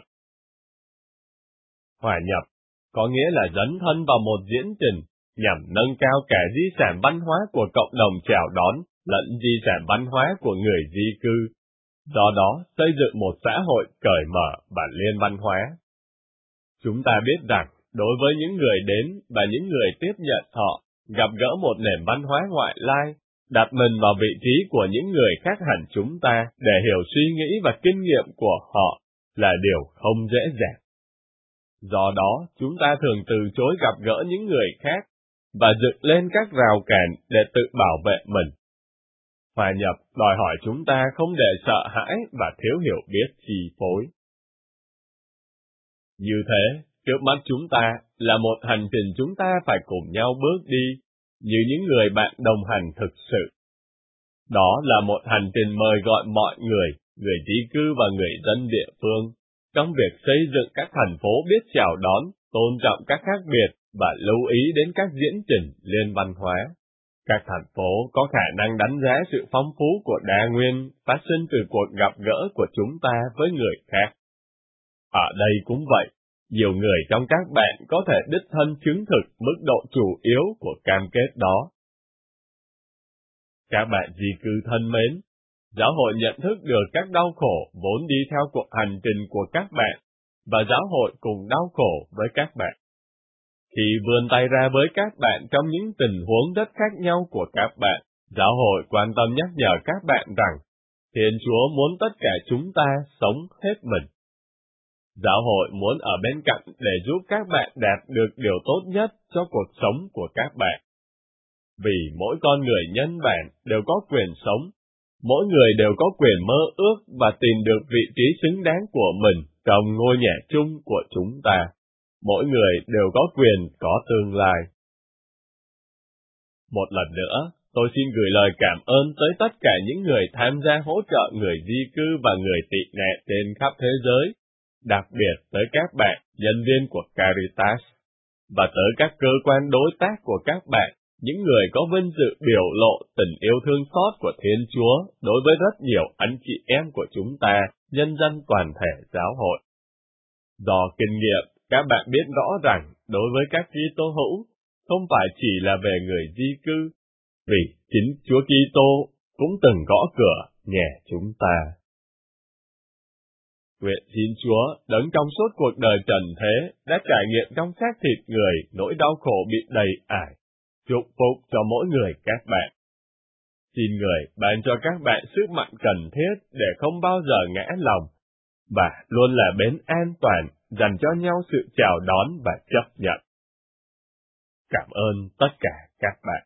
Hòa nhập có nghĩa là dấn thân vào một diễn trình nhằm nâng cao cả di sản văn hóa của cộng đồng chào đón lẫn di sản văn hóa của người di cư, do đó xây dựng một xã hội cởi mở và liên văn hóa. Chúng ta biết rằng, đối với những người đến và những người tiếp nhận họ, gặp gỡ một nền văn hóa ngoại lai, đặt mình vào vị trí của những người khác hẳn chúng ta để hiểu suy nghĩ và kinh nghiệm của họ là điều không dễ dàng. Do đó, chúng ta thường từ chối gặp gỡ những người khác và dựng lên các rào cản để tự bảo vệ mình. Hòa nhập đòi hỏi chúng ta không để sợ hãi và thiếu hiểu biết chi phối. Như thế, trước mắt chúng ta là một hành trình chúng ta phải cùng nhau bước đi, như những người bạn đồng hành thực sự. Đó là một hành trình mời gọi mọi người, người di cư và người dân địa phương, trong việc xây dựng các thành phố biết chào đón, tôn trọng các khác biệt và lưu ý đến các diễn trình liên văn hóa. Các thành phố có khả năng đánh giá sự phong phú của đa nguyên phát sinh từ cuộc gặp gỡ của chúng ta với người khác. Ở đây cũng vậy, nhiều người trong các bạn có thể đích thân chứng thực mức độ chủ yếu của cam kết đó. Các bạn di cư thân mến, giáo hội nhận thức được các đau khổ vốn đi theo cuộc hành trình của các bạn, và giáo hội cùng đau khổ với các bạn. Khi vươn tay ra với các bạn trong những tình huống rất khác nhau của các bạn, giáo hội quan tâm nhắc nhở các bạn rằng, Thiên Chúa muốn tất cả chúng ta sống hết mình. Giáo hội muốn ở bên cạnh để giúp các bạn đạt được điều tốt nhất cho cuộc sống của các bạn. Vì mỗi con người nhân bản đều có quyền sống, mỗi người đều có quyền mơ ước và tìm được vị trí xứng đáng của mình trong ngôi nhà chung của chúng ta. Mỗi người đều có quyền có tương lai. Một lần nữa, tôi xin gửi lời cảm ơn tới tất cả những người tham gia hỗ trợ người di cư và người tị nạn trên khắp thế giới, đặc biệt tới các bạn, nhân viên của Caritas, và tới các cơ quan đối tác của các bạn, những người có vinh dự biểu lộ tình yêu thương xót của Thiên Chúa đối với rất nhiều anh chị em của chúng ta, nhân dân toàn thể giáo hội. Do kinh nghiệm, các bạn biết rõ rằng, đối với các Kitô hữu, không phải chỉ là về người di cư, vì chính Chúa Kitô cũng từng gõ cửa nhà chúng ta. Nguyện xin Chúa, đấng trong suốt cuộc đời trần thế, đã trải nghiệm trong xác thịt người nỗi đau khổ bị đầy ải, chúc phúc cho mỗi người các bạn. Xin Người ban cho các bạn sức mạnh cần thiết để không bao giờ ngã lòng, và luôn là bến an toàn, dành cho nhau sự chào đón và chấp nhận. Cảm ơn tất cả các bạn.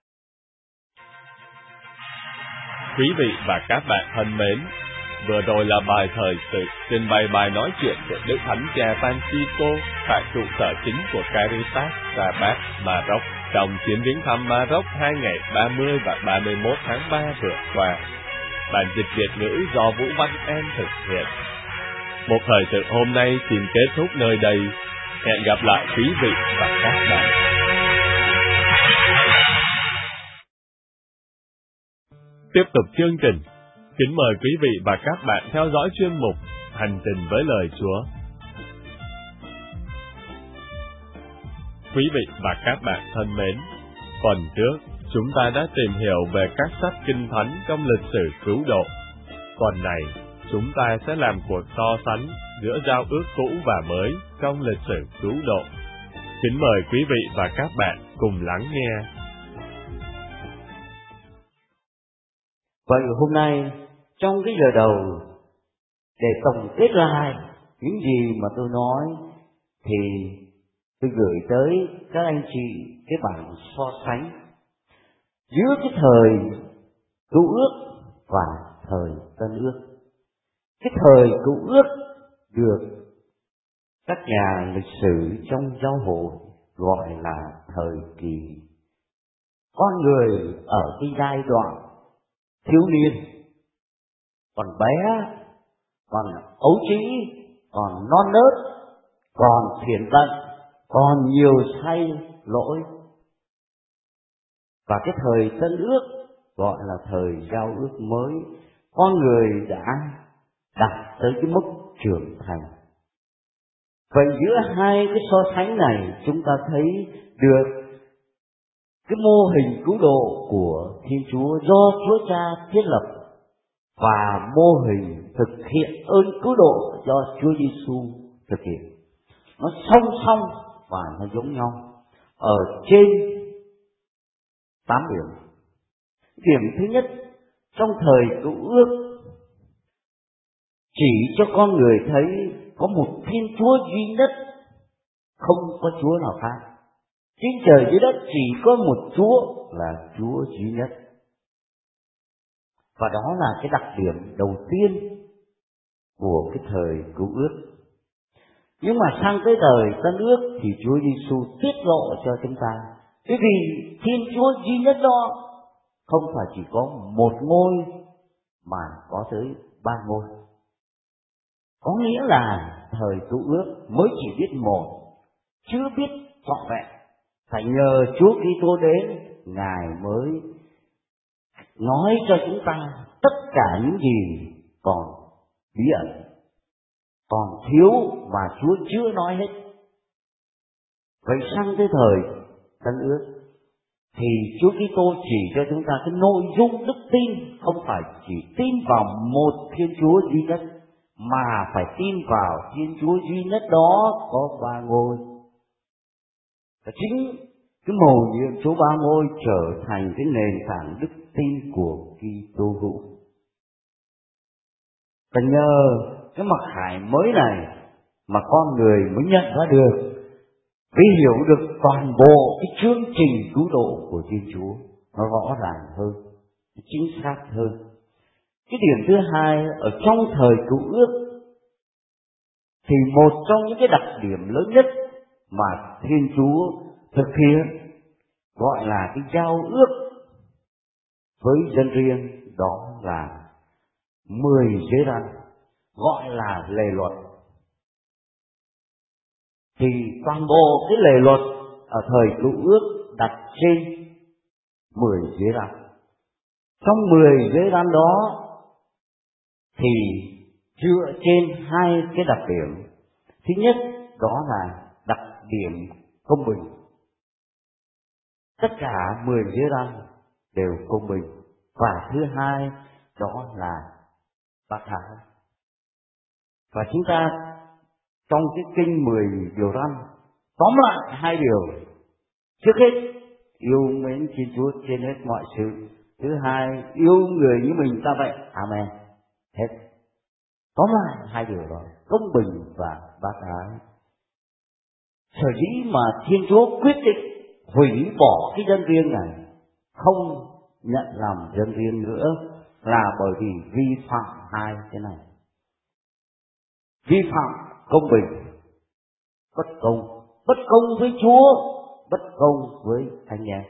Quý vị và các bạn thân mến, vừa rồi là bài thời sự trình bày bài nói chuyện của Đức Thánh Cha Francisco tại trụ sở chính của Caritas Rabat, Maroc trong chuyến viếng thăm Maroc hai ngày ba mươi và ba mươi mốt tháng ba vừa qua. Bản dịch Việt ngữ do Vũ Văn An thực hiện. Một thời sự hôm nay xin kết thúc nơi đây. Hẹn gặp lại quý vị và các bạn. Tiếp tục chương trình, kính mời quý vị và các bạn theo dõi chuyên mục Hành trình với lời Chúa. Quý vị và các bạn thân mến, phần trước chúng ta đã tìm hiểu về các sách kinh thánh trong lịch sử cứu độ. Phần này, chúng ta sẽ làm cuộc so sánh giữa giao ước cũ và mới trong lịch sử cứu độ. Kính mời quý vị và các bạn cùng lắng nghe. Vậy hôm nay, trong cái giờ đầu, để tổng kết lại những gì mà tôi nói, thì tôi gửi tới các anh chị cái bảng so sánh giữa cái thời Cựu Ước và thời Tân Ước. Cái thời Cựu Ước được các nhà lịch sử trong giáo hội gọi là thời kỳ con người ở cái giai đoạn thiếu niên, còn bé, còn ấu trĩ, còn non nớt, còn thiện tận, còn nhiều sai lỗi. Và cái thời Tân Ước gọi là thời giao ước mới, con người đã đạt tới cái mức trưởng thành. Vậy giữa hai cái so sánh này, chúng ta thấy được cái mô hình cứu độ của Thiên Chúa do Chúa Cha thiết lập và mô hình thực hiện ơn cứu độ do Chúa Giêsu thực hiện. Nó song song và nó giống nhau ở trên tám điểm. Điểm thứ nhất, trong thời Cựu Ước chỉ cho con người thấy có một Thiên Chúa duy nhất, không có Chúa nào khác. Trên trời dưới đất chỉ có một Chúa là Chúa duy nhất. Và đó là cái đặc điểm đầu tiên của cái thời Cựu Ước. Nhưng mà sang tới thời Tân Ước thì Chúa Giêsu tiết lộ cho chúng ta, bởi vì Thiên Chúa duy nhất đó không phải chỉ có một ngôi mà có tới ba ngôi. Có nghĩa là thời Cựu Ước mới chỉ biết một, chưa biết trọn vẹn. Phải nhờ Chúa Kitô đến, Ngài mới nói cho chúng ta tất cả những gì còn bí ẩn, còn thiếu mà Chúa chưa nói hết. Vậy sang tới thời Tân Ước thì Chúa Kitô chỉ cho chúng ta cái nội dung đức tin, không phải chỉ tin vào một Thiên Chúa duy nhất, mà phải tin vào Thiên Chúa duy nhất đó có ba ngôi. Và chính cái mầu nhiệm số ba ngôi trở thành cái nền tảng đức tin của Kitô hữu. Và nhờ cái mặc khải mới này mà con người mới nhận ra được, mới hiểu được toàn bộ cái chương trình cứu độ của Thiên Chúa nó rõ ràng hơn, chính xác hơn. Cái điểm thứ hai, ở trong thời Cựu Ước thì một trong những cái đặc điểm lớn nhất mà Thiên Chúa thực hiện gọi là cái giao ước với dân riêng, đó là mười giới răn, gọi là lề luật. Thì toàn bộ cái lề luật ở thời Cựu Ước đặt trên mười giới răn. Trong mười giới răn đó thì dựa trên hai cái đặc điểm. Thứ nhất đó là đặc điểm công bình. Tất cả mười giới răn đều công bình. Và thứ hai đó là bác ái. Và chúng ta trong cái kinh mười điều răn tóm lại hai điều. Trước hết, yêu mến Thiên Chúa trên hết mọi sự. Thứ hai, yêu người như mình ta vậy. Amen. Hết. Tóm lại hai điều đó, công bình và bác ái. Sở dĩ mà Thiên Chúa quyết định hủy bỏ cái dân riêng này, không nhận làm dân riêng nữa, là bởi vì vi phạm hai cái này. Vi phạm công bình, bất công, bất công với Chúa, bất công với anh em.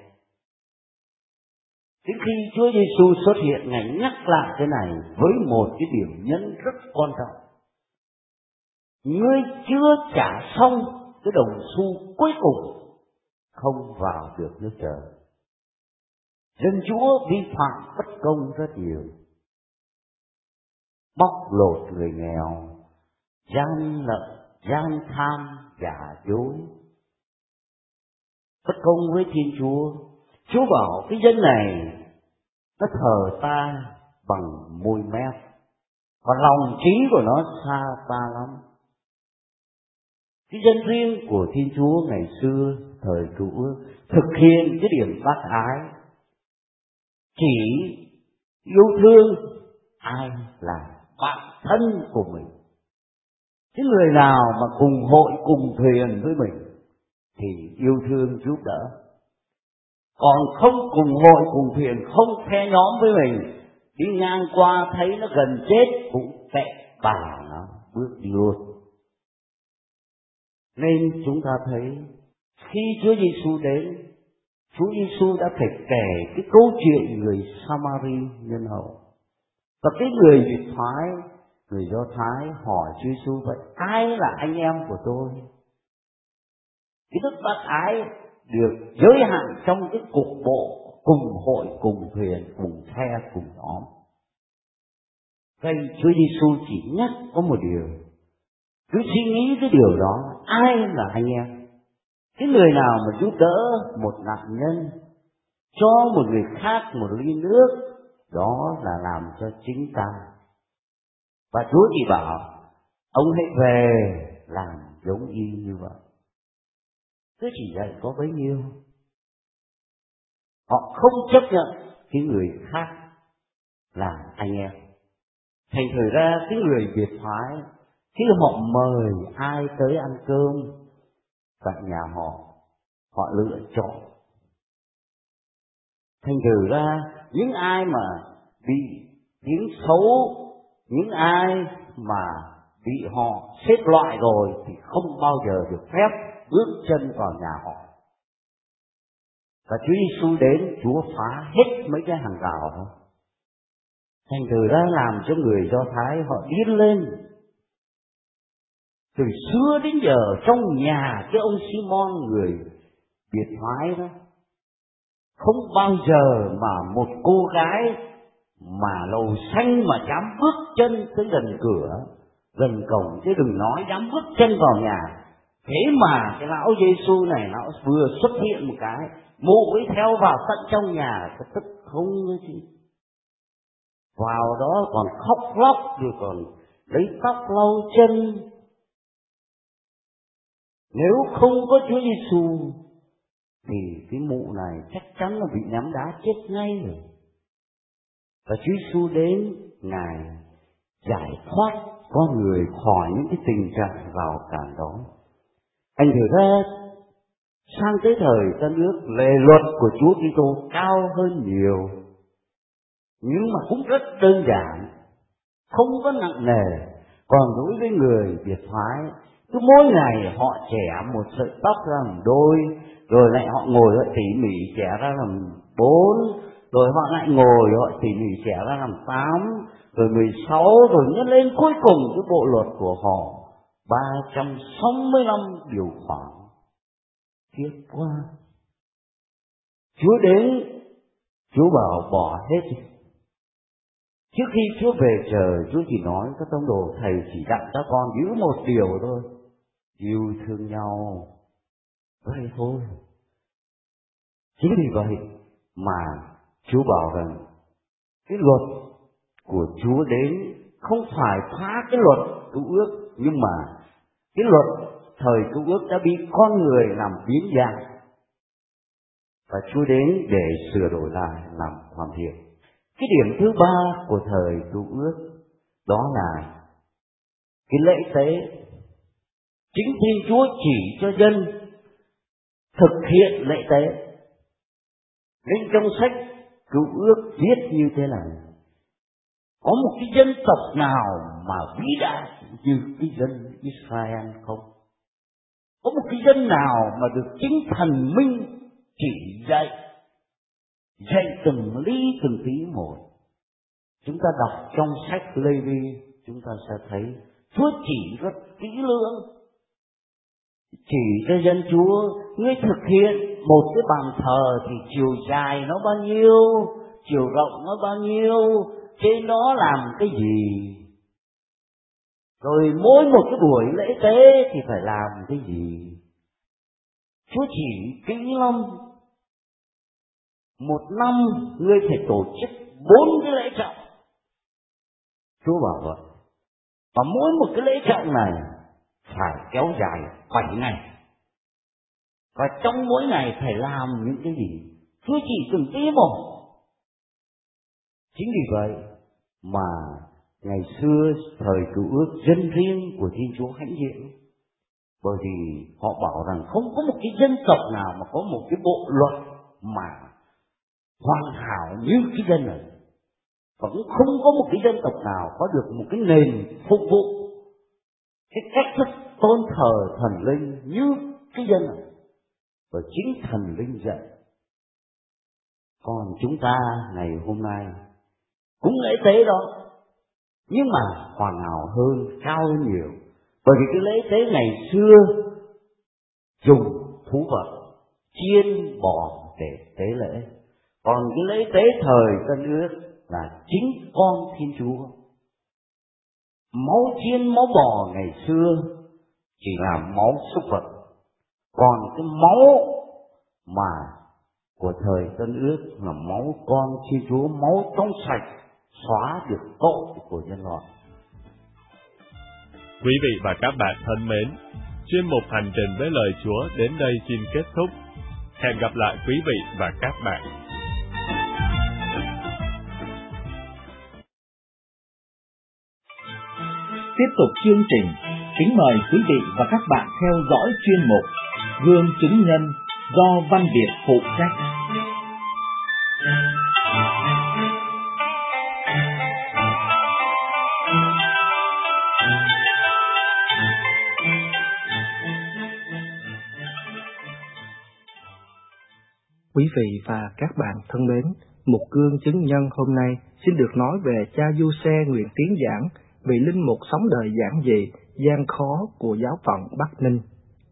Đến khi Chúa Giêsu xuất hiện, Ngài nhắc lại cái này với một cái điểm nhấn rất quan trọng. Ngươi chưa trả xong cái đồng xu cuối cùng, không vào được nước trời. Dân Chúa vi phạm bất công rất nhiều, bóc lột người nghèo, gian lận, gian tham, giả dối, bất công với Thiên Chúa. Chúa bảo cái dân này nó thờ ta bằng môi mép, còn lòng trí của nó xa ta lắm. Cái dân riêng của Thiên Chúa ngày xưa thời Cựu Ước thực hiện cái điểm bác ái, chỉ yêu thương ai là bạn thân của mình. Cái người nào mà cùng hội cùng thuyền với mình thì yêu thương giúp đỡ. Còn không cùng hội cùng thuyền, không phe nhóm với mình, đi ngang qua thấy nó gần chết cũng kệ bà nó bước đi luôn. Nên chúng ta thấy khi Chúa Giêsu đến, Chúa Giêsu đã phải kể cái câu chuyện người Samari nhân hậu. Và cái người Việt Thoái, người Do Thái hỏi Chúa Giêsu vậy, ai là anh em của tôi? Cái đức bác ái được giới hạn trong cái cục bộ, cùng hội, cùng thuyền, cùng xe, cùng nhóm. Vậy Chúa Giêsu chỉ nhắc có một điều, cứ suy nghĩ cái điều đó, ai là anh em? Cái người nào mà giúp đỡ một nạn nhân, cho một người khác một ly nước, đó là làm cho chính ta. Và Chúa chỉ bảo ông hãy về làm giống y như vậy. Cứ chỉ dạy có bấy nhiêu. Họ không chấp nhận cái người khác là anh em. Thành thử ra cái người Việt Thoái, khi họ mời ai tới ăn cơm tại nhà họ, họ lựa chọn. Thành thử ra những ai mà bị tiếng xấu, những ai mà bị họ xếp loại rồi thì không bao giờ được phép bước chân vào nhà họ. Và Chúa Giêsu đến, Chúa phá hết mấy cái hàng rào đó. Thành thử ra làm cho người Do Thái họ điên lên. Từ xưa đến giờ trong nhà cái ông Simon người Biệt Thoái đó, không bao giờ mà một cô gái mà lầu xanh mà dám bước chân tới gần cửa, gần cổng, chứ đừng nói dám bước chân vào nhà. Thế mà cái lão Giêsu này lão vừa xuất hiện một cái, mụ ấy theo vào tận trong nhà, cái tức không như gì. Vào đó còn khóc lóc, rồi còn lấy tóc lau chân. Nếu không có Chúa Giêsu thì cái mụ này chắc chắn là bị ném đá chết ngay rồi. Và Chúa Giêsu đến, Ngài giải thoát con người khỏi những cái tình trạng rào cản đó. Anh thử ra sang tới thời Tân Ước, lề luật của Chúa Kitô cao hơn nhiều, nhưng mà cũng rất đơn giản, không có nặng nề. Còn đối với người Việt Thoái, cứ mỗi ngày họ chẻ một sợi tóc ra làm đôi, rồi lại họ ngồi họ tỉ mỉ chẻ ra làm bốn, rồi họ lại ngồi họ tỉ mỉ chẻ ra làm tám, rồi mười sáu, rồi nhân lên cuối cùng cái bộ luật của họ ba trăm sáu mươi lăm điều khoản. Tiếc quá. Chúa đến, Chúa bảo bỏ hết. Trước khi Chúa về trời, Chúa chỉ nói các tông đồ, thầy chỉ dặn các con giữ một điều thôi, yêu thương nhau, vậy thôi. Chính vì vậy mà Chúa bảo rằng cái luật của Chúa đến không phải phá cái luật cứu ước, nhưng mà cái luật thời cứu ước đã bị con người làm biến dạng, và Chúa đến để sửa đổi lại, làm hoàn thiện. Cái điểm thứ ba của thời cứu ước đó là cái lễ tế. Chính Thiên Chúa chỉ cho dân thực hiện lễ tế. Nên trong sách cứu ước viết như thế này: có một cái dân tộc nào mà vĩ đại như cái dân Israel không? Có một cái dân nào mà được chính thần minh chỉ dạy, dạy từng ly từng tí một? Chúng ta đọc trong sách Lê-vi, chúng ta sẽ thấy Chúa chỉ rất kỹ lưỡng, chỉ cho dân Chúa, ngươi thực hiện một cái bàn thờ thì chiều dài nó bao nhiêu, chiều rộng nó bao nhiêu, trên đó làm cái gì, rồi mỗi một cái buổi lễ tế thì phải làm cái gì. Chúa chỉ kỹ lắm. Một năm ngươi phải tổ chức bốn cái lễ trọng. Chúa bảo vậy. Và mỗi một cái lễ trọng này phải kéo dài bảy ngày. Và trong mỗi ngày phải làm những cái gì? Chúa chỉ từng tí một. Chính vì vậy mà ngày xưa thời cứu ước dân riêng của Thiên Chúa hãnh diện, bởi vì họ bảo rằng không có một cái dân tộc nào mà có một cái bộ luật mà hoàn hảo như cái dân này, và cũng không có một cái dân tộc nào có được một cái nền phục vụ cái cách thức tôn thờ thần linh như cái dân này, và chính thần linh dạy. Còn chúng ta ngày hôm nay cũng lễ tế đó, nhưng mà hoàn hảo hơn, cao hơn nhiều. Bởi vì cái lễ tế ngày xưa dùng thú vật, chiên bò để tế lễ. Còn cái lễ tế thời Tân Ước là chính con Thiên Chúa. Máu chiên, máu bò ngày xưa chỉ là máu súc vật. Còn cái máu mà của thời Tân Ước là máu con Thiên Chúa, máu trong sạch, xóa được tội của nhân loại. Quý vị và các bạn thân mến, chuyên mục Hành trình với lời Chúa đến đây xin kết thúc. Hẹn gặp lại quý vị và các bạn. Tiếp tục chương trình, kính mời quý vị và các bạn theo dõi chuyên mục Gương chứng nhân do Văn Việt phụ trách. Quý vị và các bạn thân mến, mục Gương chứng nhân hôm nay xin được nói về cha Du Xe Nguyễn Tiến Giảng, vị linh mục sống đời giản dị, gian khó của giáo phận Bắc Ninh.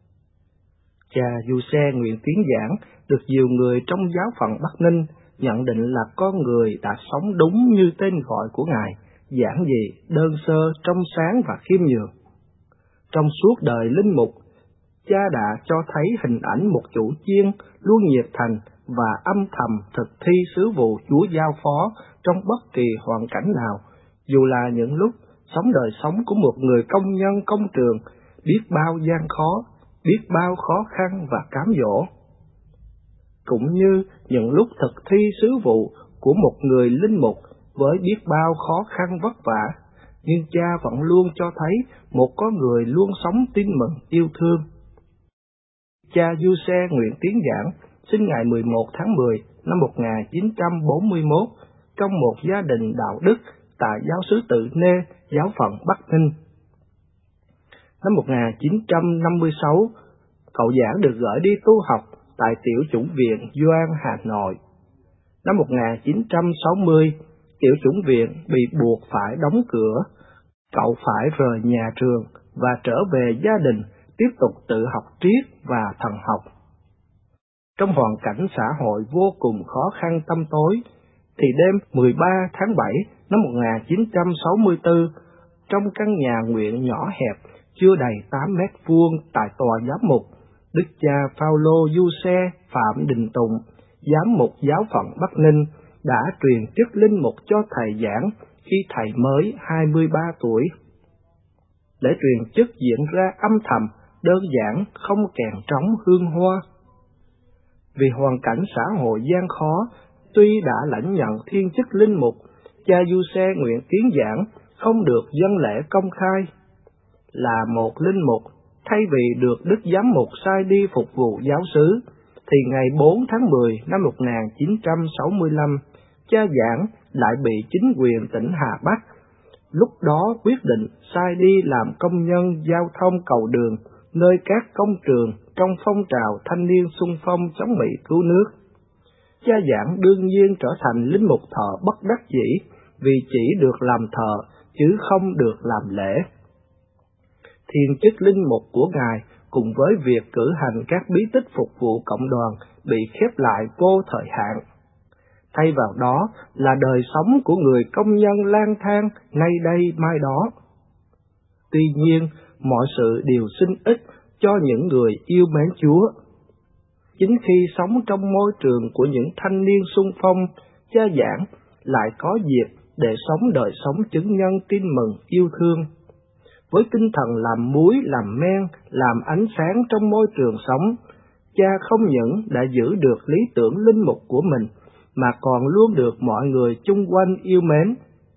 Cha Du Xe Nguyễn Tiến Giảng được nhiều người trong giáo phận Bắc Ninh nhận định là con người đã sống đúng như tên gọi của Ngài, giản dị, đơn sơ, trong sáng và khiêm nhường. Trong suốt đời linh mục, cha đã cho thấy hình ảnh một chủ chiên luôn nhiệt thành và âm thầm thực thi sứ vụ Chúa giao phó trong bất kỳ hoàn cảnh nào, dù là những lúc sống đời sống của một người công nhân công trường, biết bao gian khó, biết bao khó khăn và cám dỗ. Cũng như những lúc thực thi sứ vụ của một người linh mục với biết bao khó khăn vất vả, nhưng cha vẫn luôn cho thấy một con người luôn sống tin mừng yêu thương. Cha Du Xe Nguyễn Tiến Giảng sinh ngày mười một tháng mười năm một nghìn chín trăm bốn mươi mốt trong một gia đình đạo đức tại giáo xứ Tự Nê, giáo phận Bắc Ninh. Năm một nghìn chín trăm năm mươi sáu, cậu Giảng được gửi đi tu học tại Tiểu chủng viện Gioan, Hà Nội. Năm một nghìn chín trăm sáu mươi, Tiểu chủng viện bị buộc phải đóng cửa, cậu phải rời nhà trường và trở về gia đình tiếp tục tự học triết và thần học. Trong hoàn cảnh xã hội vô cùng khó khăn tăm tối, thì đêm mười ba tháng bảy năm một nghìn chín trăm sáu mươi tư, trong căn nhà nguyện nhỏ hẹp chưa đầy tám mét vuông tại tòa giám mục, Đức cha Phao-lô Du Xe Phạm Đình Tùng, giám mục giáo phận Bắc Ninh, đã truyền chức linh mục cho thầy Giảng khi thầy mới hai mươi ba tuổi. Lễ truyền chức diễn ra âm thầm, đơn giản, không kèn trống hương hoa. Vì hoàn cảnh xã hội gian khó, tuy đã lãnh nhận thiên chức linh mục, cha Du Xe Nguyễn Tiến Giảng không được dâng lễ công khai. Là một linh mục, thay vì được Đức Giám mục sai đi phục vụ giáo xứ, thì ngày bốn tháng mười năm một nghìn chín trăm sáu mươi lăm, cha Giảng lại bị chính quyền tỉnh Hà Bắc lúc đó quyết định sai đi làm công nhân giao thông cầu đường nơi các công trường trong phong trào thanh niên xung phong chống Mỹ cứu nước. Cha Giảng đương nhiên trở thành linh mục thợ bất đắc dĩ, vì chỉ được làm thợ chứ không được làm lễ. Thiên chức linh mục của Ngài cùng với việc cử hành các bí tích phục vụ cộng đoàn bị khép lại vô thời hạn. Thay vào đó là đời sống của người công nhân lang thang nay đây mai đó. Tuy nhiên, mọi sự đều sinh ích cho những người yêu mến Chúa. Chính khi sống trong môi trường của những thanh niên xung phong, cha Giảng lại có dịp để sống đời sống chứng nhân tin mừng yêu thương. Với tinh thần làm muối, làm men, làm ánh sáng trong môi trường sống, cha không những đã giữ được lý tưởng linh mục của mình, mà còn luôn được mọi người chung quanh yêu mến.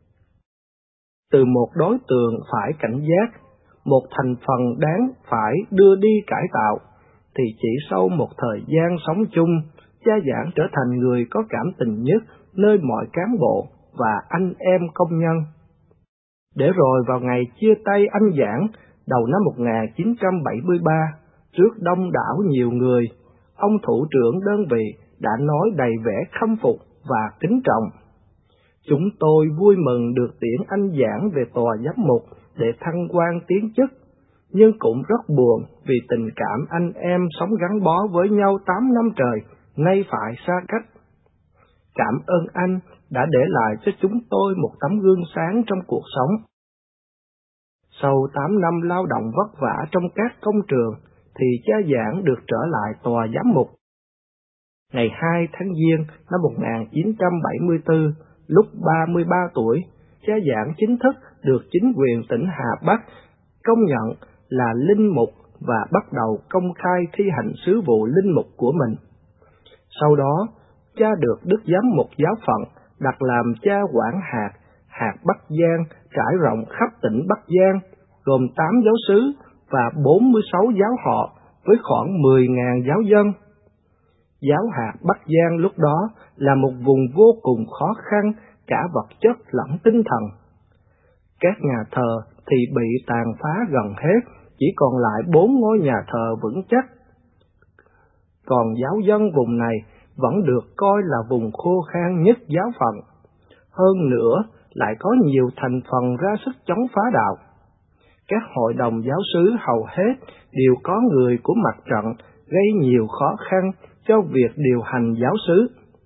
Từ một đối tượng phải cảnh giác, một thành phần đáng phải đưa đi cải tạo, thì chỉ sau một thời gian sống chung, cha Giảng trở thành người có cảm tình nhất nơi mọi cán bộ và anh em công nhân. Để rồi vào ngày chia tay anh Giảng, đầu năm một nghìn chín trăm bảy mươi ba, trước đông đảo nhiều người, ông thủ trưởng đơn vị đã nói đầy vẻ khâm phục và kính trọng. Chúng tôi vui mừng được tiễn anh giảng về tòa giám mục để thăng quan tiến chức, nhưng cũng rất buồn vì tình cảm anh em sống gắn bó với nhau tám năm trời, nay phải xa cách. Cảm ơn anh đã để lại cho chúng tôi một tấm gương sáng trong cuộc sống. Sau tám năm lao động vất vả trong các công trường, thì cha giảng được trở lại tòa giám mục. Ngày hai tháng Giêng năm một nghìn chín trăm bảy mươi tư, lúc ba mươi ba tuổi, cha giảng chính thức được chính quyền tỉnh Hà Bắc công nhận là linh mục và bắt đầu công khai thi hành sứ vụ linh mục của mình. Sau đó, cha được Đức Giám mục giáo phận đặt làm cha quản hạt, hạt Bắc Giang trải rộng khắp tỉnh Bắc Giang, gồm tám giáo xứ và bốn mươi sáu giáo họ với khoảng mười nghìn giáo dân. Giáo hạt Bắc Giang lúc đó là một vùng vô cùng khó khăn cả vật chất lẫn tinh thần. Các nhà thờ thì bị tàn phá gần hết, chỉ còn lại bốn ngôi nhà thờ vững chắc. Còn giáo dân vùng này vẫn được coi là vùng khô khan nhất giáo phận. Hơn nữa, lại có nhiều thành phần ra sức chống phá đạo. Các hội đồng giáo xứ hầu hết đều có người của mặt trận, gây nhiều khó khăn cho việc điều hành giáo xứ.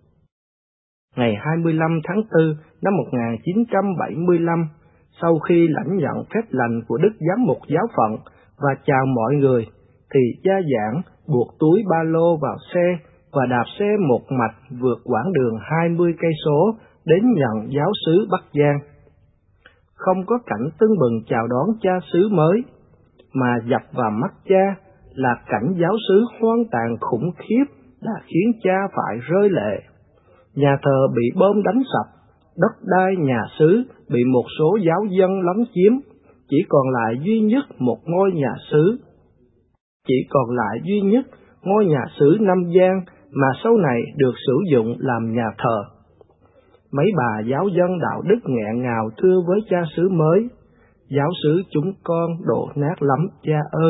Ngày hai mươi lăm tháng tư năm một nghìn chín trăm bảy mươi lăm, sau khi lãnh nhận phép lành của Đức Giám mục giáo phận và chào mọi người, thì cha giảng buộc túi ba lô vào xe và đạp xe một mạch vượt quãng đường hai mươi cây số đến nhận giáo xứ Bắc Giang. Không có cảnh tưng bừng chào đón cha xứ mới, mà dập vào mắt cha là cảnh giáo xứ hoang tàn khủng khiếp đã khiến cha phải rơi lệ. Nhà thờ bị bom đánh sập, đất đai nhà xứ bị một số giáo dân lấn chiếm, chỉ còn lại duy nhất một ngôi nhà xứ. Chỉ còn lại duy nhất ngôi nhà xứ Nam Giang mà sau này được sử dụng làm nhà thờ. Mấy bà giáo dân đạo đức nghẹn ngào thưa với cha xứ mới: "Giáo xứ chúng con đổ nát lắm cha ơi."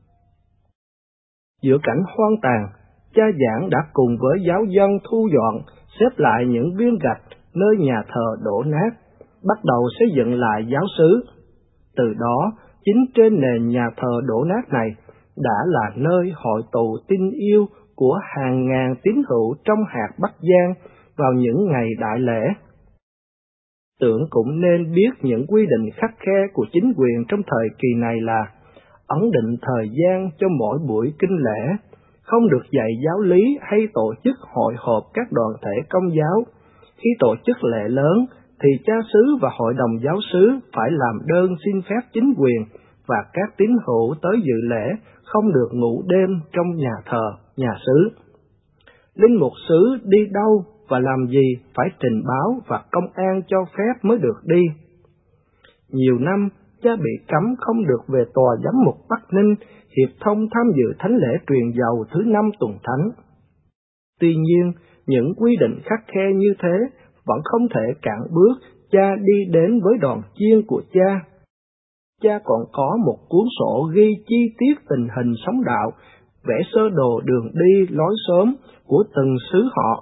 Giữa cảnh hoang tàn, cha giảng đã cùng với giáo dân thu dọn, xếp lại những viên gạch nơi nhà thờ đổ nát, bắt đầu xây dựng lại giáo xứ. Từ đó, chính trên nền nhà thờ đổ nát này đã là nơi hội tụ tin yêu của hàng ngàn tín hữu trong hạt Bắc Giang vào những ngày đại lễ. Tưởng cũng nên biết những quy định khắt khe của chính quyền trong thời kỳ này là ấn định thời gian cho mỗi buổi kinh lễ, không được dạy giáo lý hay tổ chức hội họp các đoàn thể công giáo. Khi tổ chức lễ lớn thì cha xứ và hội đồng giáo xứ phải làm đơn xin phép chính quyền, và các tín hữu tới dự lễ không được ngủ đêm trong nhà thờ, nhà xứ. Linh mục xứ đi đâu và làm gì phải trình báo và công an cho phép mới được đi. Nhiều năm, cha bị cấm không được về tòa giám mục Bắc Ninh hiệp thông tham dự thánh lễ truyền dầu thứ năm tuần thánh. Tuy nhiên, những quy định khắt khe như thế vẫn không thể cản bước cha đi đến với đoàn chiên của cha. Cha còn có một cuốn sổ ghi chi tiết tình hình sống đạo, vẽ sơ đồ đường đi lối xóm của từng xứ họ.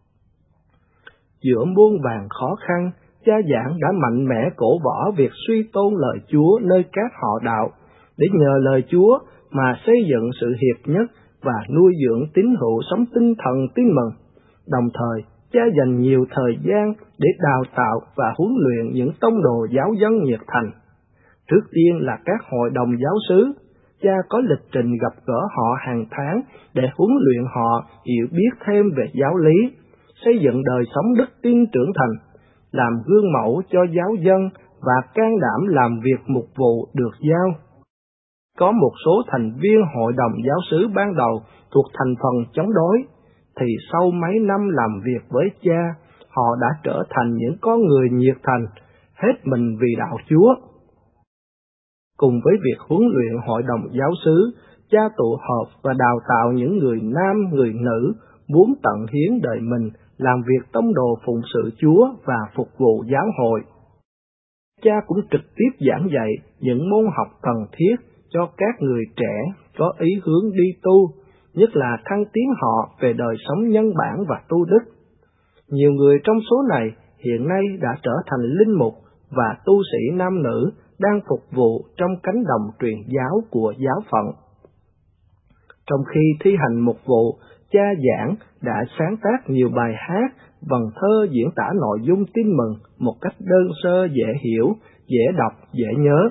Giữa muôn vàn khó khăn, cha giảng đã mạnh mẽ cổ võ việc suy tôn lời Chúa nơi các họ đạo, để nhờ lời Chúa mà xây dựng sự hiệp nhất và nuôi dưỡng tín hữu sống tinh thần tin mừng. Đồng thời, cha dành nhiều thời gian để đào tạo và huấn luyện những tông đồ giáo dân nhiệt thành. Trước tiên là các hội đồng giáo xứ, cha có lịch trình gặp gỡ họ hàng tháng để huấn luyện họ hiểu biết thêm về giáo lý, xây dựng đời sống đức tin trưởng thành, làm gương mẫu cho giáo dân và can đảm làm việc mục vụ được giao. Có một số thành viên hội đồng giáo xứ ban đầu thuộc thành phần chống đối, thì sau mấy năm làm việc với cha, họ đã trở thành những con người nhiệt thành, hết mình vì đạo Chúa. Cùng với việc huấn luyện hội đồng giáo xứ, cha tụ họp và đào tạo những người nam, người nữ muốn tận hiến đời mình làm việc tông đồ phụng sự Chúa và phục vụ giáo hội. Cha cũng trực tiếp giảng dạy những môn học cần thiết cho các người trẻ có ý hướng đi tu, nhất là thăng tiến họ về đời sống nhân bản và tu đức. Nhiều người trong số này hiện nay đã trở thành linh mục và tu sĩ nam nữ đang phục vụ trong cánh đồng truyền giáo của giáo phận. Trong khi thi hành mục vụ, cha giảng đã sáng tác nhiều bài hát, vần thơ diễn tả nội dung tin mừng một cách đơn sơ dễ hiểu, dễ đọc, dễ nhớ.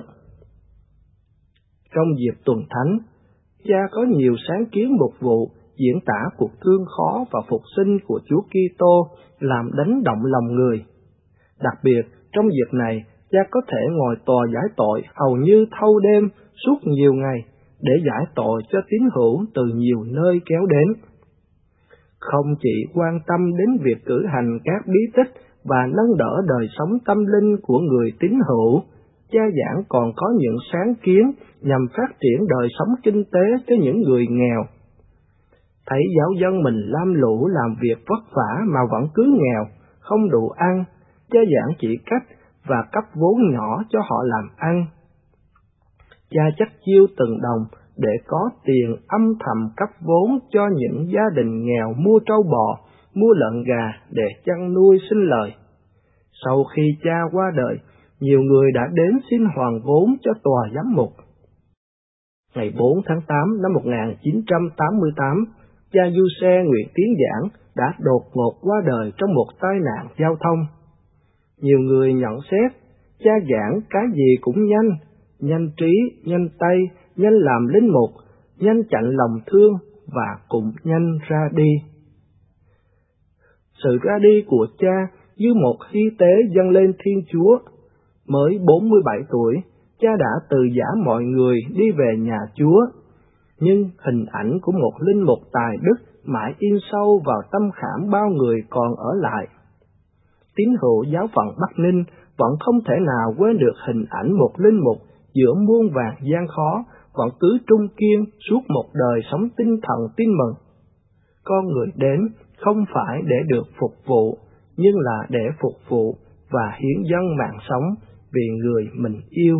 Trong dịp tuần thánh, cha có nhiều sáng kiến mục vụ diễn tả cuộc thương khó và phục sinh của Chúa Kitô làm đánh động lòng người. Đặc biệt, trong dịp này, cha có thể ngồi tòa giải tội hầu như thâu đêm suốt nhiều ngày để giải tội cho tín hữu từ nhiều nơi kéo đến. Không chỉ quan tâm đến việc cử hành các bí tích và nâng đỡ đời sống tâm linh của người tín hữu, cha giảng còn có những sáng kiến nhằm phát triển đời sống kinh tế cho những người nghèo. Thấy giáo dân mình lam lũ làm việc vất vả mà vẫn cứ nghèo, không đủ ăn, cha giảng chỉ cách và cấp vốn nhỏ cho họ làm ăn. Cha chắc chiêu từng đồng để có tiền âm thầm cấp vốn cho những gia đình nghèo mua trâu bò, mua lợn gà để chăn nuôi sinh lời. Sau khi cha qua đời, nhiều người đã đến xin hoàn vốn cho tòa giám mục. Ngày bốn tháng tám năm một nghìn chín trăm tám mươi tám, cha Giuse Nguyễn Tiến Giảng đã đột ngột qua đời trong một tai nạn giao thông. Nhiều người nhận xét, cha giảng cái gì cũng nhanh, nhanh trí, nhanh tay, nhanh làm linh mục, nhanh chạnh lòng thương và cũng nhanh ra đi. Sự ra đi của cha như một hy tế dâng lên Thiên Chúa. Mới bốn mươi bảy tuổi, cha đã từ giã mọi người đi về nhà Chúa. Nhưng hình ảnh của một linh mục tài đức mãi in sâu vào tâm khảm bao người còn ở lại. Tín hữu giáo phận Bắc Ninh vẫn không thể nào quên được hình ảnh một linh mục giữa muôn vàn gian khó, vẫn cứ trung kiên suốt một đời sống tinh thần tin mừng. Con người đến không phải để được phục vụ, nhưng là để phục vụ và hiến dâng mạng sống vì người mình yêu.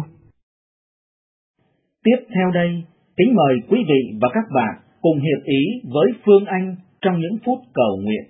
Tiếp theo đây, kính mời quý vị và các bạn cùng hiệp ý với Phương Anh trong những phút cầu nguyện.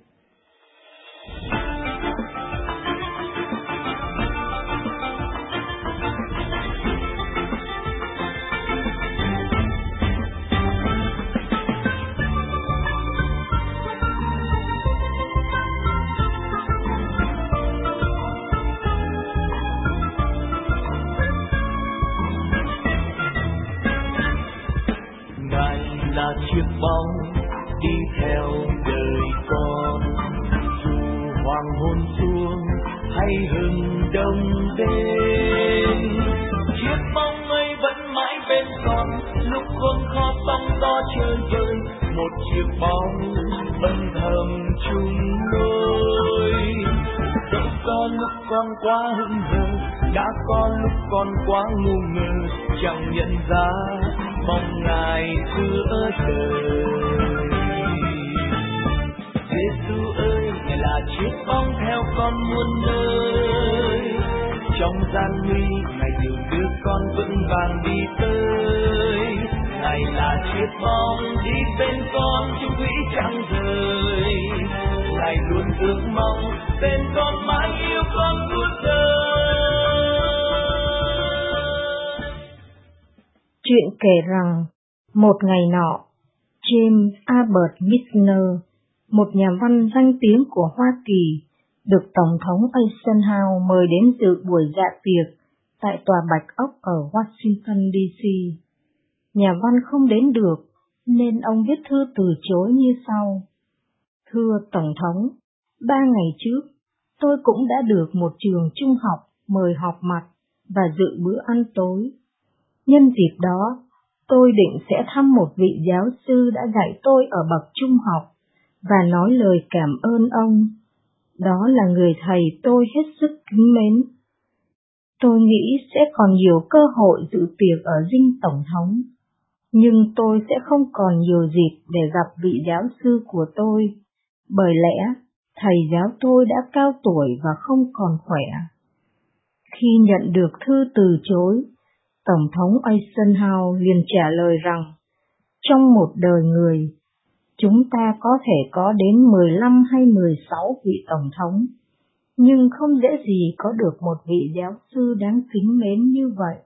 Là chiếc bóng đi theo đời con, dù hoàng hôn xuống hay hừng đông đến, chiếc bóng ấy vẫn mãi bên con lúc khôn khó sóng gió chơi vơi, một chiếc bóng âm thầm chung đôi. Dẫu có lúc con quá hững hờ, đã có lúc con quá ngu ngơ, chẳng nhận ra mong Ngài giữa đời. Giêsu ơi, Ngài là chiếc bóng theo con muôn nơi, trong gian nguy Ngài dìu đưa con vững vàng đi tới. Ngài là chiếc bóng đi bên con chung thủy chẳng rời, Ngài luôn ước mong bên con mãi yêu con suốt đời. Chuyện kể rằng, một ngày nọ, James Albert Michener, một nhà văn danh tiếng của Hoa Kỳ, được Tổng thống Eisenhower mời đến dự buổi dạ tiệc tại Tòa Bạch Ốc ở Washington đê xê. Nhà văn không đến được, nên ông viết thư từ chối như sau. Thưa Tổng thống, ba ngày trước, tôi cũng đã được một trường trung học mời họp mặt và dự bữa ăn tối. Nhân dịp đó, tôi định sẽ thăm một vị giáo sư đã dạy tôi ở bậc trung học và nói lời cảm ơn ông. Đó là người thầy tôi hết sức kính mến. Tôi nghĩ sẽ còn nhiều cơ hội dự tiệc ở dinh Tổng thống, nhưng tôi sẽ không còn nhiều dịp để gặp vị giáo sư của tôi, bởi lẽ thầy giáo tôi đã cao tuổi và không còn khỏe. Khi nhận được thư từ chối, Tổng thống Eisenhower liền trả lời rằng, trong một đời người, chúng ta có thể có đến mười lăm hay mười sáu vị tổng thống, nhưng không dễ gì có được một vị giáo sư đáng kính mến như vậy.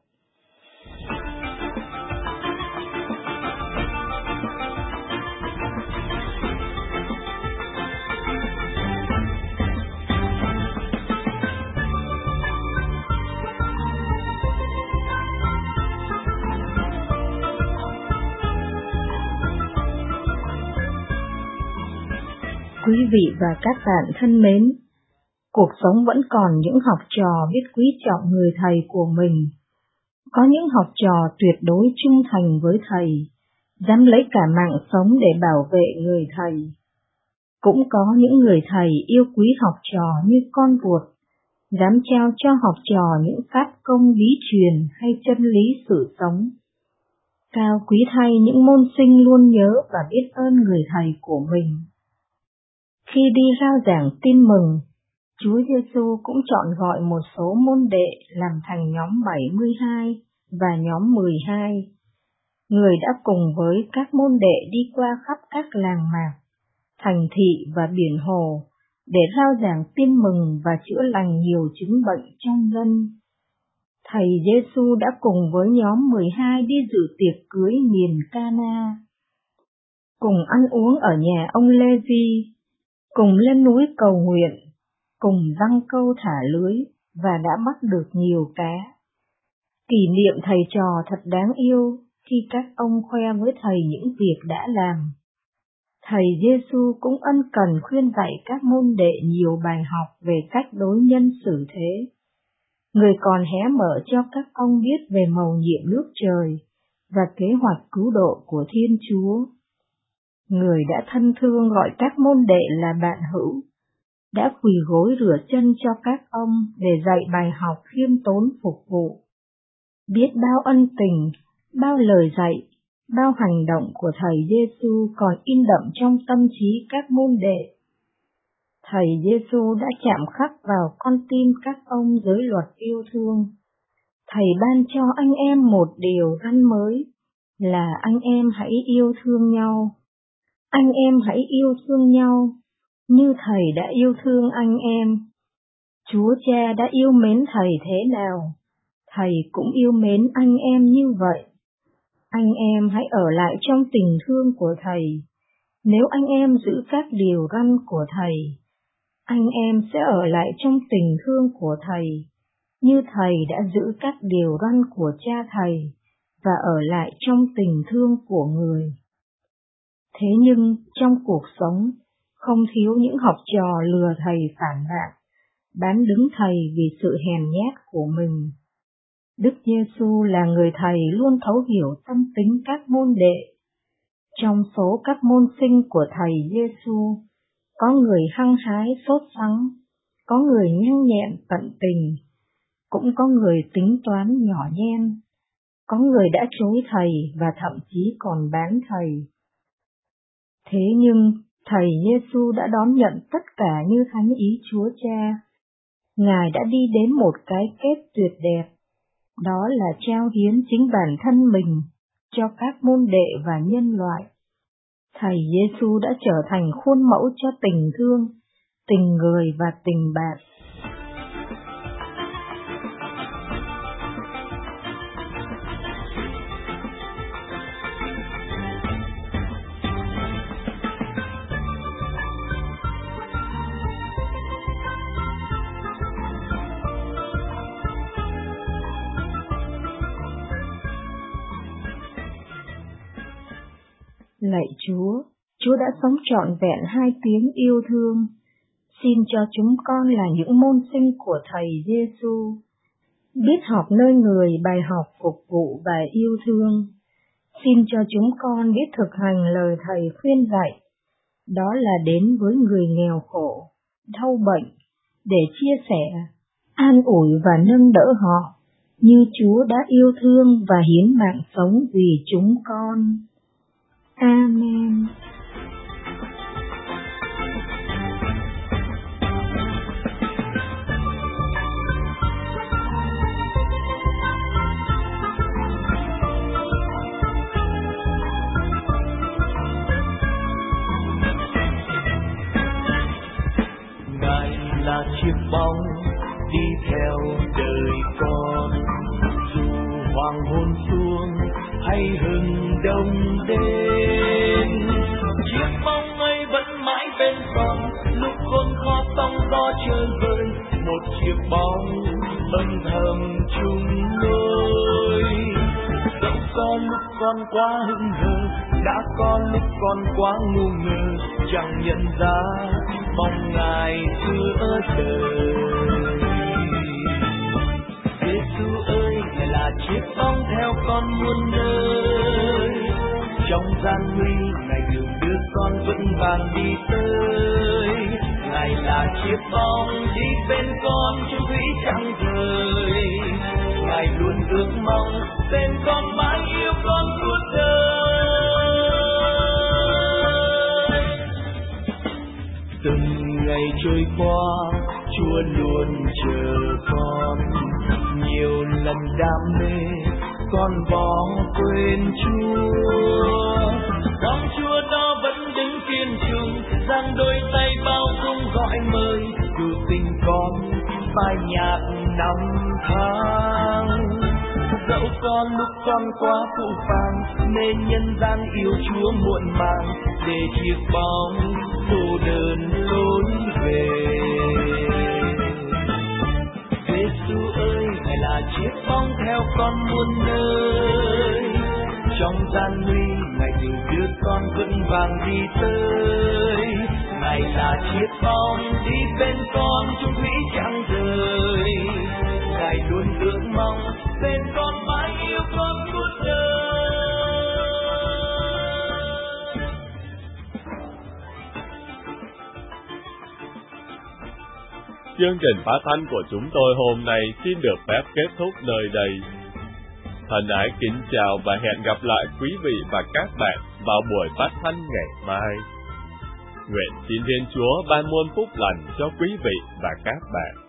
Quý vị và các bạn thân mến, cuộc sống vẫn còn những học trò biết quý trọng người thầy của mình. Có những học trò tuyệt đối trung thành với thầy, dám lấy cả mạng sống để bảo vệ người thầy. Cũng có những người thầy yêu quý học trò như con ruột, dám trao cho học trò những pháp công bí truyền hay chân lý sự sống. Cao quý thay những môn sinh luôn nhớ và biết ơn người thầy của mình. Khi đi rao giảng tin mừng, Chúa Giêsu cũng chọn gọi một số môn đệ làm thành nhóm bảy mươi hai và nhóm mười hai. Người đã cùng với các môn đệ đi qua khắp các làng mạc, thành thị và biển hồ để rao giảng tin mừng và chữa lành nhiều chứng bệnh trong dân. Thầy Giêsu đã cùng với nhóm mười hai đi dự tiệc cưới miền Ca-na, cùng ăn uống ở nhà ông Lê-vi, cùng lên núi cầu nguyện, cùng giăng câu thả lưới và đã bắt được nhiều cá. Kỷ niệm thầy trò thật đáng yêu khi các ông khoe với thầy những việc đã làm. Thầy Giêsu cũng ân cần khuyên dạy các môn đệ nhiều bài học về cách đối nhân xử thế. Người còn hé mở cho các ông biết về mầu nhiệm nước trời và kế hoạch cứu độ của Thiên Chúa. Người đã thân thương gọi các môn đệ là bạn hữu, đã quỳ gối rửa chân cho các ông để dạy bài học khiêm tốn phục vụ. Biết bao ân tình, bao lời dạy, bao hành động của thầy Giêsu còn in đậm trong tâm trí các môn đệ. Thầy Giêsu đã chạm khắc vào con tim các ông giới luật yêu thương. Thầy ban cho anh em một điều răn mới là anh em hãy yêu thương nhau. Anh em hãy yêu thương nhau như thầy đã yêu thương anh em. Chúa Cha đã yêu mến thầy thế nào, thầy cũng yêu mến anh em như vậy. Anh em hãy ở lại trong tình thương của thầy. Nếu anh em giữ các điều răn của thầy, anh em sẽ ở lại trong tình thương của thầy, như thầy đã giữ các điều răn của cha thầy và ở lại trong tình thương của người. Thế nhưng trong cuộc sống, không thiếu những học trò lừa thầy phản bạn, bán đứng thầy vì sự hèn nhát của mình. Đức Giêsu là người thầy luôn thấu hiểu tâm tính các môn đệ. Trong số các môn sinh của thầy Giêsu, có người hăng hái sốt sắng, có người nhanh nhẹn tận tình, cũng có người tính toán nhỏ nhen, có người đã chối thầy và thậm chí còn bán thầy. Thế nhưng thầy Giêsu đã đón nhận tất cả như thánh ý Chúa Cha. Ngài đã đi đến một cái kết tuyệt đẹp, đó là trao hiến chính bản thân mình cho các môn đệ và nhân loại. Thầy Giêsu đã trở thành khuôn mẫu cho tình thương, tình người và tình bạn. Lạy Chúa, Chúa đã sống trọn vẹn hai tiếng yêu thương. Xin cho chúng con là những môn sinh của Thầy Giêsu, biết học nơi người bài học phục vụ và yêu thương. Xin cho chúng con biết thực hành lời Thầy khuyên dạy, đó là đến với người nghèo khổ, đau bệnh, để chia sẻ, an ủi và nâng đỡ họ, như Chúa đã yêu thương và hiến mạng sống vì chúng con. Amen. bóng đi theo đời con. Dù hoàng hôn xuống hay hừng đông đến, chiếc bóng ấy vẫn mãi bên con. Lúc con khó sóng gió chơi vơi, một chiếc bóng âm thầm chung lối. Dẫu có lúc con quá hững hờ, đã có lúc con quá ngu ngơ, chẳng nhận ra bóng Ngài giữa đời. Giêsu ơi, Ngài là chiếc bóng theo con muôn nơi, trong gian nguy Ngài đường đưa con vững vàng đi tới. Ngài là chiếc bóng đi bên con trong thủy chẳng rời, Ngài luôn ước mong bên con mãi yêu con suốt đời. Từng ngày trôi qua, Chúa luôn chờ con. Nhiều lần đam mê, con bỏ quên Chúa. Con Chúa đó vẫn đứng kiên trung, giang đôi tay bao dung gọi mời. Dù tình con phai nhạt năm tháng, dẫu có lúc con quá phụ phàng, nên nhân gian yêu Chúa muộn màng, để chiếc bóng cô đơn lối về. Giêsu ơi, Ngài là chiếc bóng theo con muôn nơi, trong gian nguy Ngài từng đưa con vững vàng đi tới. Ngài là chiếc bóng đi bên con trong thủy chẳng rời, Ngài luôn ước mong bên con mãi yêu con suốt đời. Chương trình phát thanh của chúng tôi hôm nay xin được phép kết thúc nơi đây. Thân ái kính chào và hẹn gặp lại quý vị và các bạn vào buổi phát thanh ngày mai. Nguyện xin Thiên Chúa ban muôn phúc lành cho quý vị và các bạn.